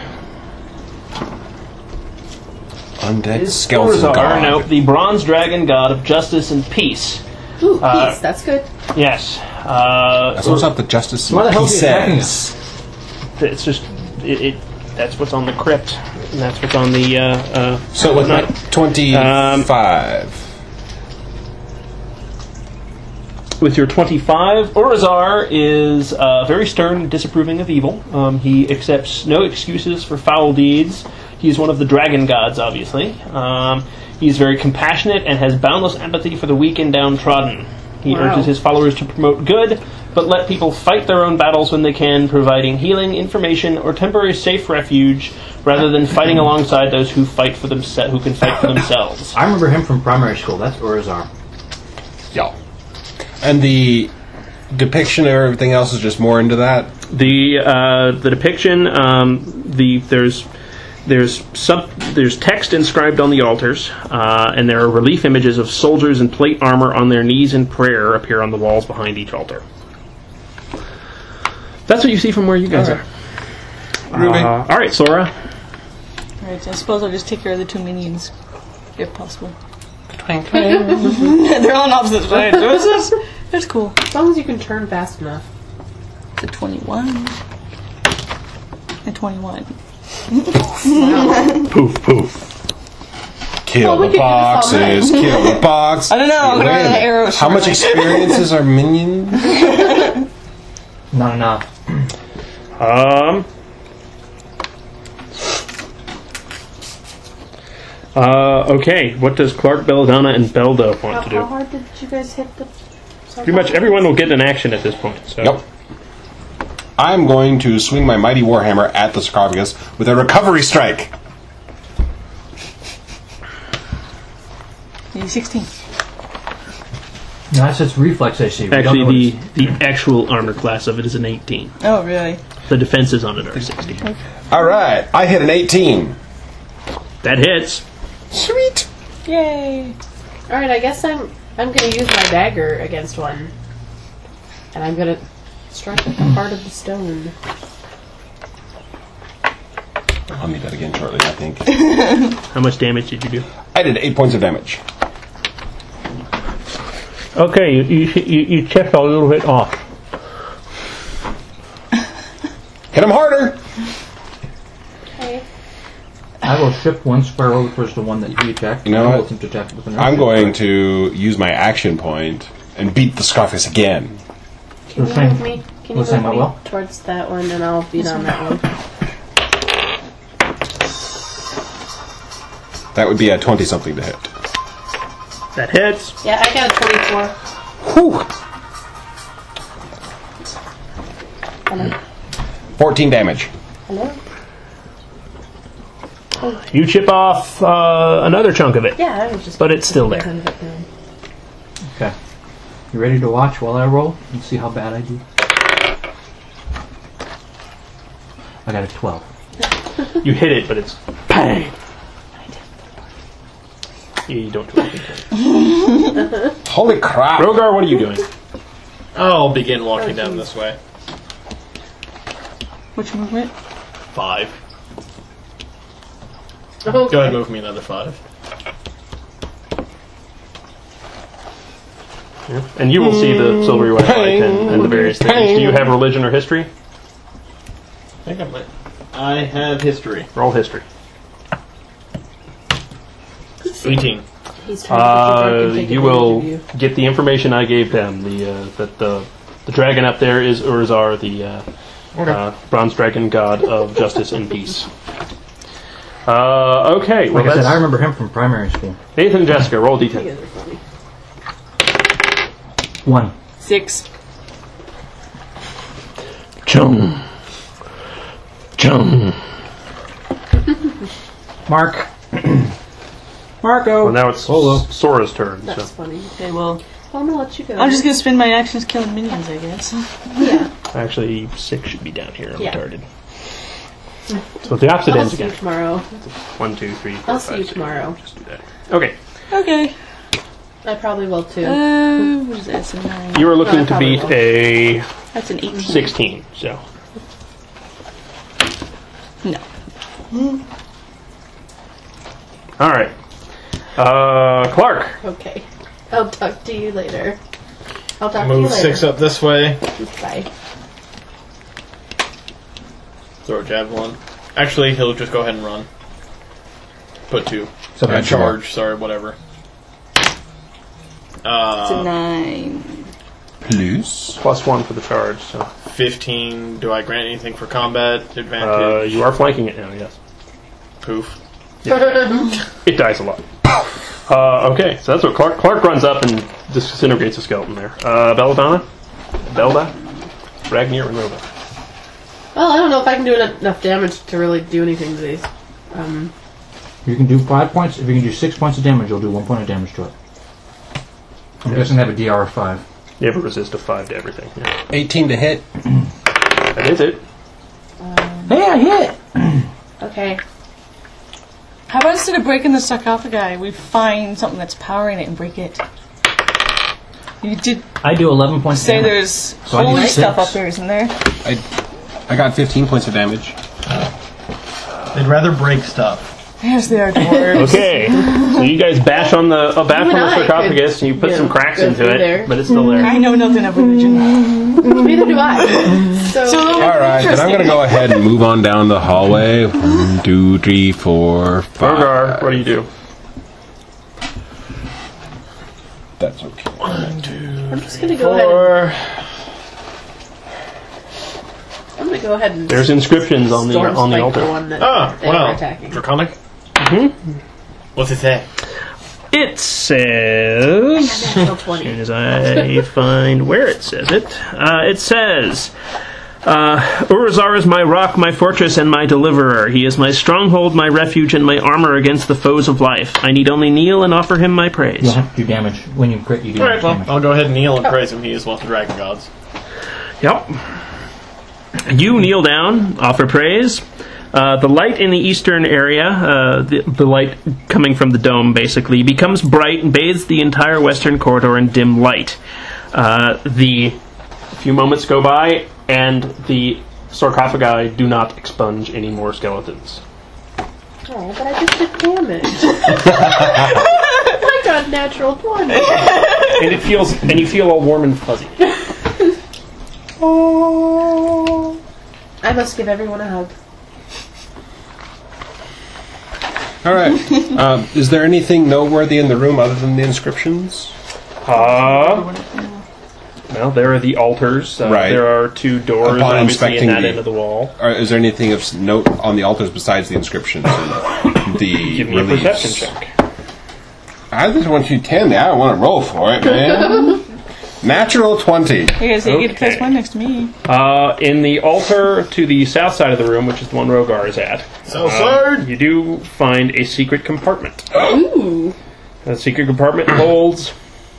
Undead skeleton Urazar, god. no, the bronze dragon god of justice and peace. Ooh, peace. That's good. Yes. That's what's up with justice. Why the hell He is he attacking says. It's just... that's what's on the crypt. And that's what's on the... So with my 25. With your 25, Urazar is very stern and disapproving of evil. He accepts no excuses for foul deeds. He's one of the dragon gods, obviously. He's very compassionate and has boundless empathy for the weak and downtrodden. He urges his followers to promote good, but let people fight their own battles when they can, providing healing, information, or temporary safe refuge, rather than fighting alongside those who fight for who can fight for themselves. I remember him from primary school. That's Urazar. Yeah. And the depiction of everything else is just more into that? The depiction, there's text inscribed on the altars, and there are relief images of soldiers in plate armor on their knees in prayer appear on the walls behind each altar. That's what you see from where you guys are. All right, Sora. Alright, I suppose I'll just take care of the two minions, if possible. They're on opposite sides. That's cool. As long as you can turn fast enough. It's a 21. And 21. Poof, poof. Kill we the could do this all boxes, kill the box. I don't know, I'm gonna run the arrows. How much experience is our minion? Not enough. Okay, what does Clark, Belladonna, and Belda want to do? How hard did you guys hit the... Pretty much everyone will get an action at this point. So. Yep. I'm going to swing my mighty warhammer at the sarcophagus with a recovery strike. 16. No, that's its reflex AC. We don't know Actually, what the actual armor class of it is an 18. Oh, really? The defenses on it are 16. All right, I hit an 18. That hits. Sweet. Yay! Alright, I guess I'm gonna use my dagger against one. And I'm gonna strike at the heart of the stone. I'll need that again shortly, I think. How much damage did you do? I did 8 points of damage. Okay, you chipped a little bit off. Hit him harder. Okay. I will shift one square over towards the one that he attacked. You know I will what? attempt to attack with an I'm arrow. going to use my action point and beat the sarcophagus again. Can you same- move me? Can you the same move I me will. towards that one and I'll beat on that one? That would be a 20-something to hit. That hits. Yeah, I got a 24. Whew. 14 damage. Hello? You chip off another chunk of it. Yeah, I was just... But it's still there. Okay. You ready to watch while I roll and see how bad I do? I got a 12. You hit it, but it's bang. You don't do anything. Holy crap. Rogar, what are you doing? I'll begin walking down this way. Which movement? 5. Okay. Go ahead and move me another 5. And you will see the silvery white light and the various things. Do you have religion or history? I think I might. I have history. Roll history. 18. He's trying to get you drunk and take You advantage will of you. get the information I gave them. That the dragon up there is Urazar, the bronze dragon god of justice and peace. Okay, well Like I said, I that's remember him from primary school. Nathan and Jessica. Roll You d10. guys are funny. 1. 6. Chung. Mark. Marco. Well, now it's Solo. Sora's turn. That's So. funny. Okay, well, I'm gonna let you go. I'm just gonna spend my actions killing minions, I guess. Yeah. Actually, 6 should be down here. I'm Yeah. retarded. So the opposite I'll ends see you again. tomorrow. 1, 2, 3, 4, I'll 5, see you 6. tomorrow. Just do that. Okay. Okay. I probably will too. What is that? That's a 9. You are looking I to beat probably a That's an 18. 16. So No. all right. Clark. Okay. I'll talk to you later. I'll talk to Move you later. 6 up this way. Bye. Throw a javelin. Actually, he'll just go ahead and run. Put 2. So Or charge, sorry, whatever. It's a 9. Plus. +1 for the charge. So 15. Do I grant anything for combat advantage? you are flanking it now. Yes. Poof. It dies a lot. Okay, so that's what Clark runs up and disintegrates the skeleton there. Belladonna? Belda? Ragnar or Nova? Well, I don't know if I can do enough damage to really do anything to these. You can do 5 points. If you can do 6 points of damage, you'll do 1 point of damage to it. I'm guessing they have a DR of 5. You have a resist of 5 to everything. Yeah. 18 to hit. That is it. Hey, I hit! Okay. How about instead of breaking the sarcophagi, we find something that's powering it and break it? You did I do 11 points of say damage. there's So I need holy 6. stuff up there, isn't there? I got 15 points of damage. They'd rather break stuff. Yes, they are dwarves. Okay, so you guys bash on the You and I sarcophagus could, and you put you some know, cracks go into through it, there. but it's still there. I know nothing of religion. Neither do I. So Alright, then I'm going to go ahead and move on down the hallway. 1, 2, 3, 4, 5. Rogar, what do you do? That's okay. I'm just gonna go ahead. I'm gonna go ahead and. There's inscriptions on the storm on the strike altar. The one that Ah, they were well. attacking. Draconic? Mm-hmm. What's it say? It says. Natural As 20. soon as I find where it says it, it says, Urazar is my rock, my fortress, and my deliverer. He is my stronghold, my refuge, and my armor against the foes of life. I need only kneel and offer him my praise. You'll have to do damage. When you crit, you do Alright, well, damage. I'll go ahead and kneel and praise him. He is one of the dragon gods. Yep. You kneel down, offer praise. The light in the eastern area, the light coming from the dome, basically, becomes bright and bathes the entire western corridor in dim light. The few moments go by, and the sarcophagi do not expunge any more skeletons. Oh, but I just did damage. I got natural 20. And it feels, and you feel all warm and fuzzy. I must give everyone a hug. Alright. Is there anything noteworthy in the room other than the inscriptions? Well, there are the altars. Right. There are 2 doors, Upon obviously, in inspecting that the- end of the wall. Is there anything of note on the altars besides the inscriptions and the Give me a reliefs? perception check. I just want you 10. I don't want to roll for it, man. Natural 20. Okay, so you get a Okay. +1 next to me. In the altar to the south side of the room, which is the one Rogar is at, you do find a secret compartment. Ooh. The secret compartment holds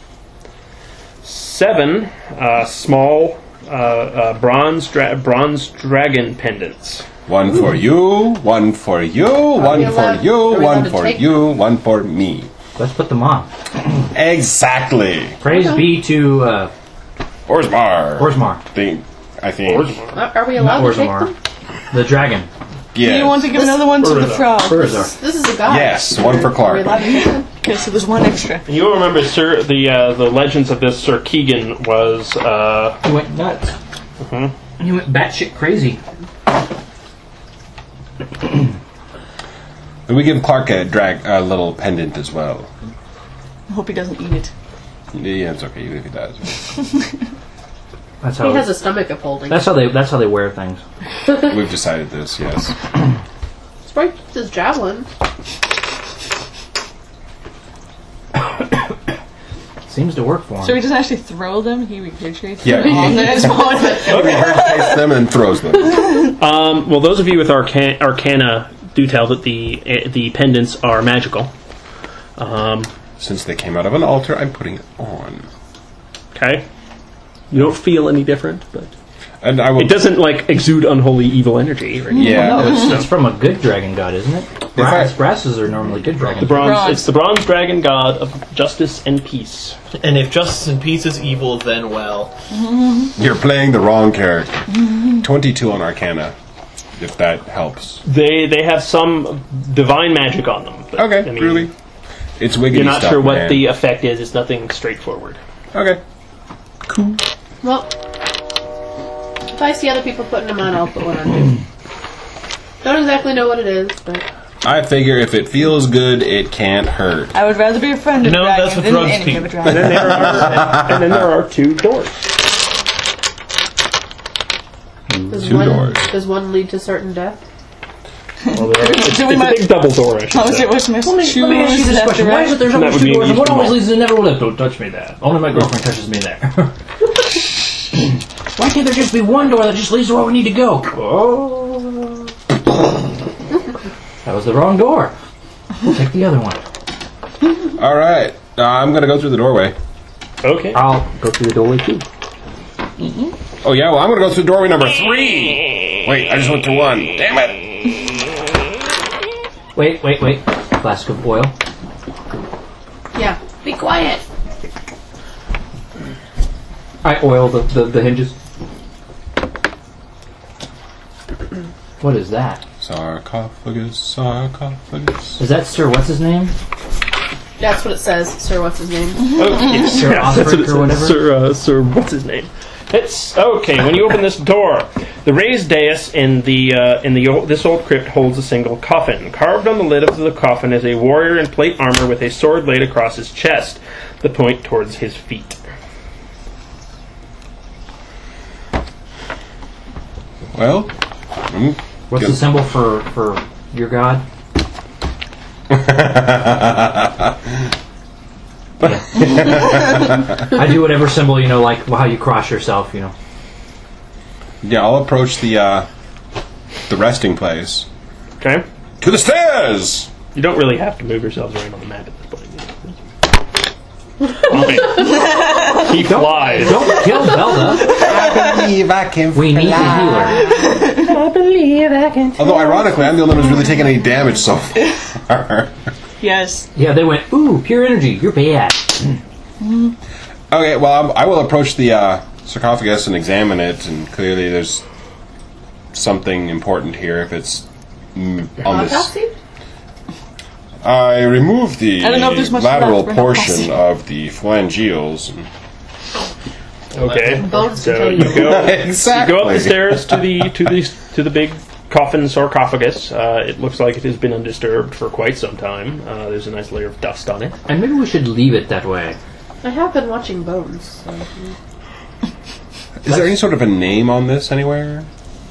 7 small bronze dragon pendants. One for you, one for you, one we for allowed- you, are we one allowed to for take you, one for me. Let's put them on. Exactly. Praise be to Orsmar. Orsmar, I think. Are we allowed not to take Orzammar, them? the dragon. Yes. Do you want to give another one to the frog? Urazar. This is a god. Yes, one for Are we Clark. allowed to take them? Okay, so there's one extra. And you'll remember, sir, the legends of this Sir Keegan was He went nuts. He went batshit crazy. And we give Clark a little pendant as well. I hope he doesn't eat it. Yeah, it's okay if he does. That's He how. has a stomach upholding. That's how they wear things. We've decided this, yes. It's probably just his javelin. Seems to work for him. So he doesn't actually throw them, he repatriates Yeah. them. And then it's one. He regurgitates them and throws them. well, those of you with Arcana do tell that the pendants are magical. Since they came out of an altar, I'm putting it on. Okay. You don't feel any different, but And I will. it doesn't like exude unholy evil energy. Or anything. Yeah. No, it's from a good dragon god, isn't it? Brasses are normally good dragon. It's the bronze dragon god of justice and peace. And if justice and peace is evil, then well. You're playing the wrong character. 22 on Arcana, if that helps. They have some divine magic on them. But, Okay, I mean, really? It's wiggity You're not stuff, sure what man. the effect is. It's nothing straightforward. Okay. Well, if I see other people putting them on, I'll put one on too. Don't exactly know what it is, but I figure if it feels good, it can't hurt. I would rather be a friend of a No, dragon that's what than an drugs enemy of a keep. And dragon. then there are 2 doors. does one lead to certain death? Well, it's So we a might- big double door. I should How much say. it was missed? Let me ask you this question. Why is it there's That always would 2 be an doors, and what easy always one. leads to never live? Don't touch me that. Only my girlfriend touches me there. Why can't there just be one door that just leads to where we need to go? Oh. That was the wrong door. We'll take the other one. All right. I'm going to go through the doorway. Okay. I'll go through the doorway too. Oh, yeah? Well, I'm going to go through doorway number 3. Wait, I just went through 1. Damn it. Wait. Flask of oil. Yeah. Be quiet. I oil the hinges. What is that? Sarcophagus. Is that Sir What's his name? That's what it says, Sir. What's his name? Oh, yes. Sir Yes, that's what it Osric or says. whatever? Sir, what's his name? It's okay. When you open this door, the raised dais in this old crypt holds a single coffin. Carved on the lid of the coffin is a warrior in plate armor with a sword laid across his chest, the point towards his feet. Well, What's the symbol for your god? I do whatever symbol, like how you cross yourself, Yeah, I'll approach the resting place. Okay. To the stairs! You don't really have to move yourselves around on the map at this point. Okay. He flies. Don't kill Velda. I believe I can We need a healer. Although, ironically, I'm the only one who's really taken any damage so far. Yes. Yeah, they went, ooh, pure energy, you're bad. Okay, well, I will approach the sarcophagus and examine it, and clearly there's something important here if it's on this. Autopsy? I remove the I don't know if there's much lateral left for an portion autopsy. of the phalangeals. Okay. Bones So contain- you go. Exactly. You go up the stairs to the big coffin sarcophagus. It looks like it has been undisturbed for quite some time. There's a nice layer of dust on it. And maybe we should leave it that way. I have been watching Bones. So. Is there any sort of a name on this anywhere?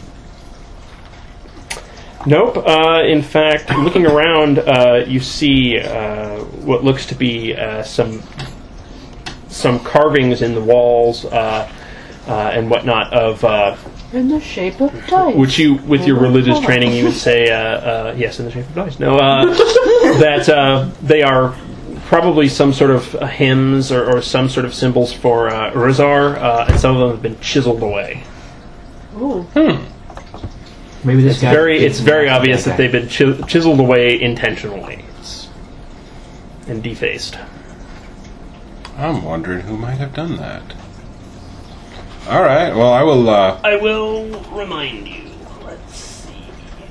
Nope. In fact, looking around, you see what looks to be some carvings in the walls and whatnot of In the shape of dice. which you, with your religious training, you would say yes, in the shape of dice. No, that they are probably some sort of hymns or some sort of symbols for Urizar, and some of them have been chiseled away. Ooh. Maybe this guy. It's very obvious that they've been chiseled away intentionally and defaced. I'm wondering who might have done that. All right. Well, I will. I will remind you. Let's see.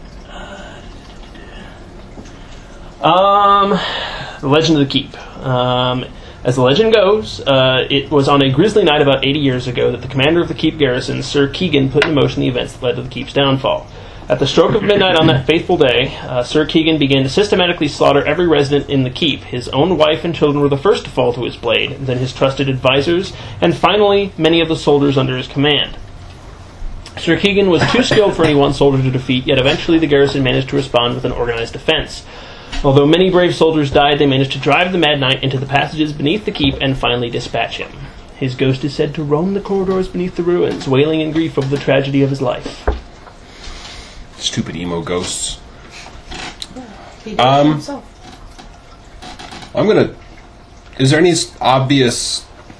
The Legend of the Keep. As the legend goes, it was on a grisly night about 80 years ago that the commander of the Keep garrison, Sir Keegan, put in motion the events that led to the Keep's downfall. At the stroke of midnight on that fateful day, Sir Keegan began to systematically slaughter every resident in the Keep. His own wife and children were the first to fall to his blade, then his trusted advisors, and finally many of the soldiers under his command. Sir Keegan was too skilled for any one soldier to defeat, yet eventually the garrison managed to respond with an organized defense. Although many brave soldiers died, they managed to drive the Mad Knight into the passages beneath the Keep and finally dispatch him. His ghost is said to roam the corridors beneath the ruins, wailing in grief over the tragedy of his life. Stupid emo ghosts. He did it himself. I'm gonna. Is there any obvious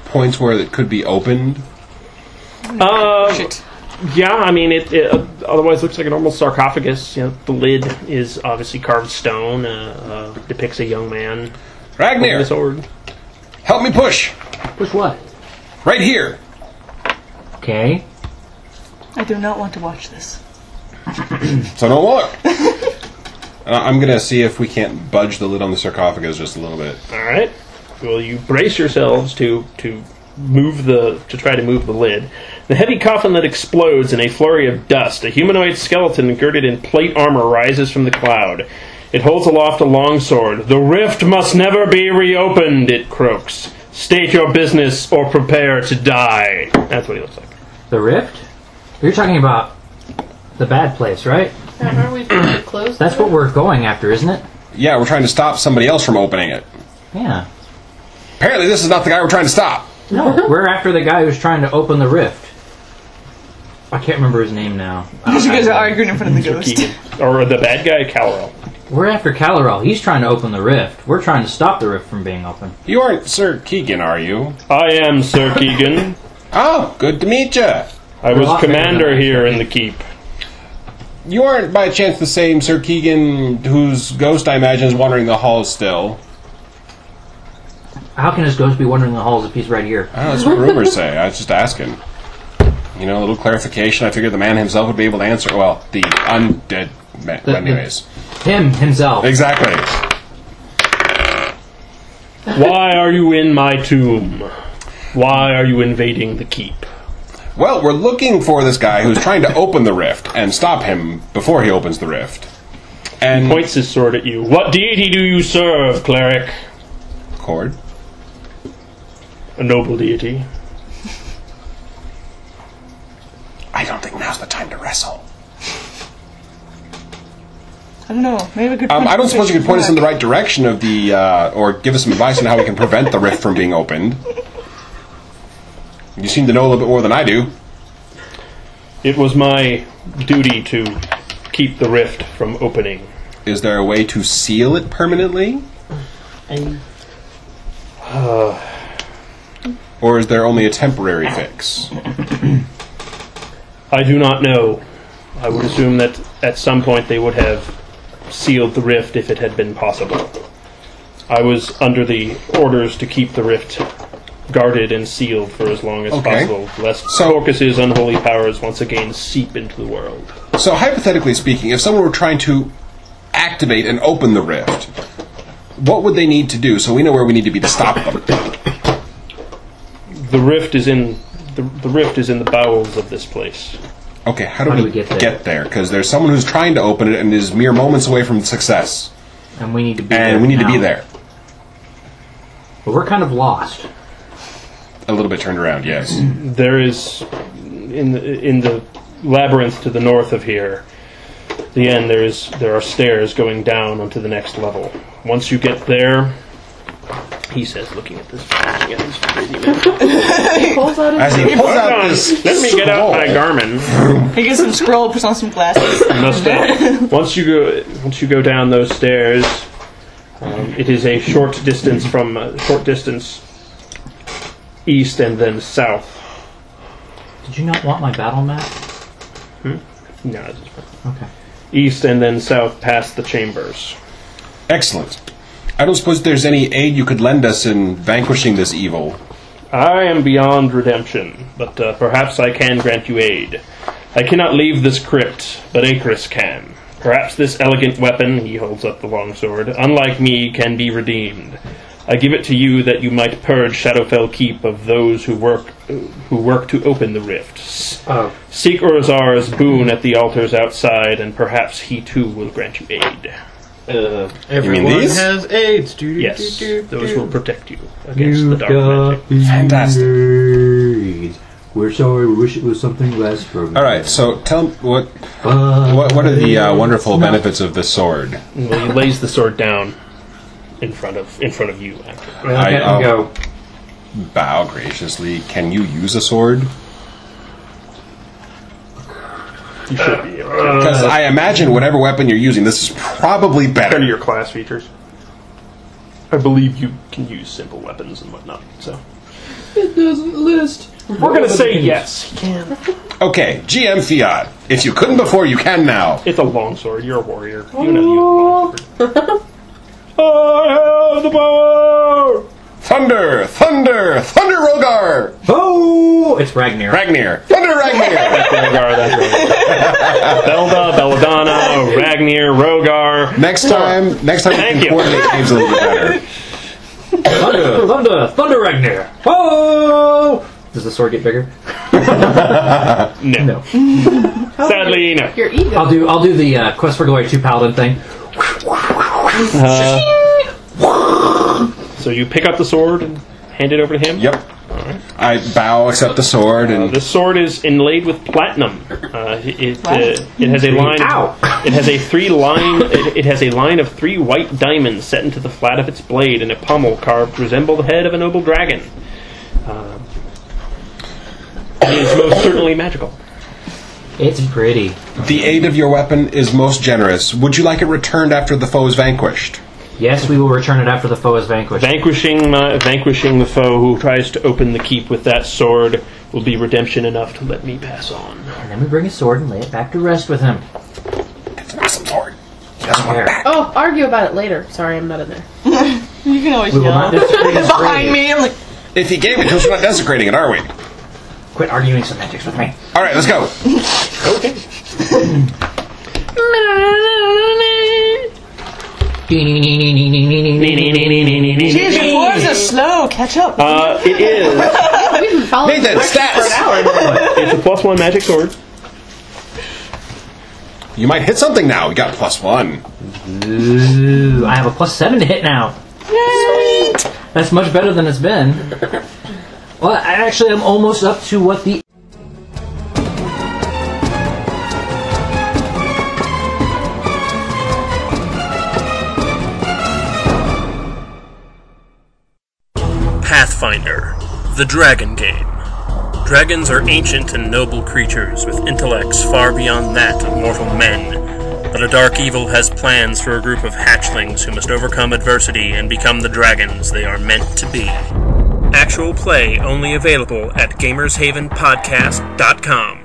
points where it could be opened? Shit. Yeah, I mean, it otherwise looks like a normal sarcophagus. You know, the lid is obviously carved stone, depicts a young man holding Ragnir, a sword. help me push! Push what? Right here! Okay. I do not want to watch this. So don't look! I'm gonna see if we can't budge the lid on the sarcophagus just a little bit. All right. Well, you brace yourselves to try to move the lid. The heavy coffin lid explodes in a flurry of dust. A humanoid skeleton girded in plate armor rises from the cloud. It holds aloft a longsword. "The rift must never be reopened," it croaks. "State your business or prepare to die." That's what he looks like. The rift? You're talking about the bad place, right? Aren't we trying to close That's the what we're going after, isn't it? Yeah, we're trying to stop somebody else from opening it. Yeah. Apparently this is not the guy we're trying to stop. No, we're after the guy who's trying to open the rift. I can't remember his name now. You guys are arguing in front of the ghost. Keegan. Or the bad guy, Calrell. We're after Calorel. He's trying to open the rift. We're trying to stop the rift from being open. You aren't Sir Keegan, are you? I am Sir Keegan. Oh, good to meet you. I You're a was lot better commander than I here think. in the keep. You aren't by chance the same Sir Keegan whose ghost I imagine is wandering the halls still. How can his ghost be wandering the halls if he's right here? I don't know, that's what rumors say. I was just asking. You know, a little clarification. I figured the man himself would be able to answer. Well, the undead man. The- Anyways. Himself. Exactly. Why are you in my tomb? Why are you invading the keep? Well, we're looking for this guy who's trying to open the rift and stop him before he opens the rift. And Points his sword at you. What deity do you serve, cleric? Cord. A noble deity. I don't think now's the time to wrestle. I don't know. Maybe we could. I don't suppose you could point us in the right direction of the, or give us some advice on how we can prevent the rift from being opened. You seem to know a little bit more than I do. It was my duty to keep the rift from opening. Is there a way to seal it permanently? Or is there only a temporary fix? I do not know. I would assume that at some point they would have sealed the rift if it had been possible. I was under the orders to keep the rift guarded and sealed for as long as possible, lest Orcus's unholy powers once again seep into the world. So, hypothetically speaking, if someone were trying to activate and open the rift, what would they need to do so we know where we need to be to stop them? The rift is in the rift is in the bowels of this place. Okay, how do we get there? Because there's someone who's trying to open it and is mere moments away from success. And we need to be there. And we need to now. be there. But we're kind of lost. A little bit turned around, yes. There is in the labyrinth to the north of here. The end there are stairs going down onto the next level. Once you get there, he says, looking at this crazy man. He pulls out his As he pulls out this Let me get out my scroll. Garmin. He gets some scroll, puts on some glasses. Once you go down those stairs, it is a short distance east and then south. Did you not want my battle map? No, that's just fine. Okay. East and then south past the chambers. Excellent. I don't suppose there's any aid you could lend us in vanquishing this evil. I am beyond redemption, but perhaps I can grant you aid. I cannot leave this crypt, but Acris can. Perhaps this elegant weapon, he holds up the longsword, unlike me, can be redeemed. I give it to you that you might purge Shadowfell Keep of those who work to open the rifts. Seek Urzar's boon at the altars outside, and perhaps he too will grant you aid. Everyone these? has AIDS. Yes, those will protect you against the dark magic. Fantastic. We're sorry. We wish it was something less from. All right, so tell me what are the wonderful benefits of this sword? Well, he lays the sword down in front of you. Actually. I'll go. bow graciously. Can you use a sword? You should be able to. Because I imagine whatever weapon you're using, this is probably Kind better. of your class features. I believe you can use simple weapons and whatnot. So It doesn't list. We're going to say yes. Okay, GM Fiat. If you couldn't before, you can now. It's a longsword. You're a warrior. You know you have a longsword. I have the power! Thunder! Thunder! Thunder Rogar! Oh! It's Ragnir. Ragnir! Thunder Ragnir! Rogar, that's right. Belda, Belladonna, Ragnir, Rogar. Next time we can coordinate names a little bit better. Thunder Ragnir. Oh! Does the sword get bigger? No. Sadly, no. Your ego. I'll do the Quest for Glory 2 Paladin thing. So you pick up the sword and hand it over to him? Yep. Alright. I bow, accept the sword, and The sword is inlaid with platinum. It has a line. Ow. It has a it has a line of 3 white diamonds set into the flat of its blade, and a pommel carved to resemble the head of a noble dragon. It is most certainly magical. It's pretty. the aid of your weapon is most generous. Would you like it returned after the foe is vanquished? Yes, we will return it after the foe is vanquished. Vanquishing the foe who tries to open the keep with that sword will be redemption enough to let me pass on. And then we bring his sword and lay it back to rest with him. It's an awesome sword. He doesn't want it back. Oh, argue about it later. Sorry, I'm not in there. You can always We will yell. not desecrate his Behind grave. me, I'm like, If he gave it to us, we're not desecrating it, are we? Quit arguing semantics with me. All right, let's go. Okay. geez, your floors are slow. Catch up. It is. We've been following Nathan, directions for an stats! hour. It's a +1 magic sword. You might hit something now. We got +1. Ooh, I have a +7 to hit now. Sweet. That's much better than it's been. Well, actually, I'm almost up to what the... Pathfinder, the Dragon Game. Dragons are ancient and noble creatures with intellects far beyond that of mortal men. But a dark evil has plans for a group of hatchlings who must overcome adversity and become the dragons they are meant to be. Actual play only available at GamersHavenPodcast.com.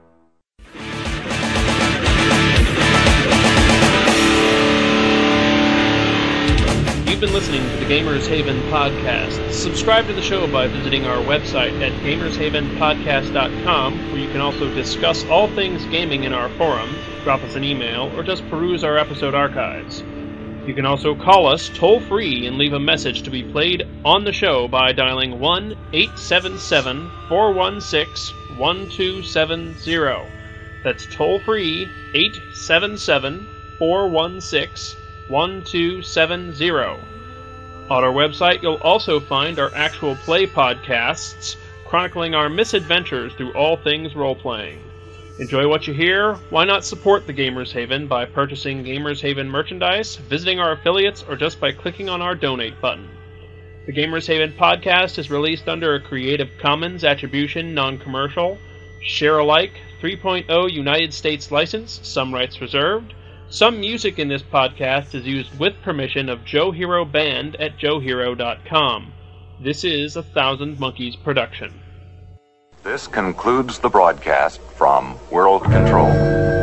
You've been listening to the Gamers Haven Podcast. Subscribe to the show by visiting our website at GamersHavenPodcast.com, where you can also discuss all things gaming in our forum, drop us an email, or just peruse our episode archives. You can also call us toll-free and leave a message to be played on the show by dialing 1-877-416-1270. That's toll-free, 877-416-1270. On our website, you'll also find our actual play podcasts, chronicling our misadventures through all things role-playing. Enjoy what you hear? Why not support the Gamers Haven by purchasing Gamers Haven merchandise, visiting our affiliates, or just by clicking on our donate button? The Gamers Haven podcast is released under a Creative Commons Attribution Non-Commercial, Share-alike 3.0 United States license, some rights reserved. Some music in this podcast is used with permission of Joe Hero Band at joehero.com. This is a Thousand Monkeys production. This concludes the broadcast from World Control.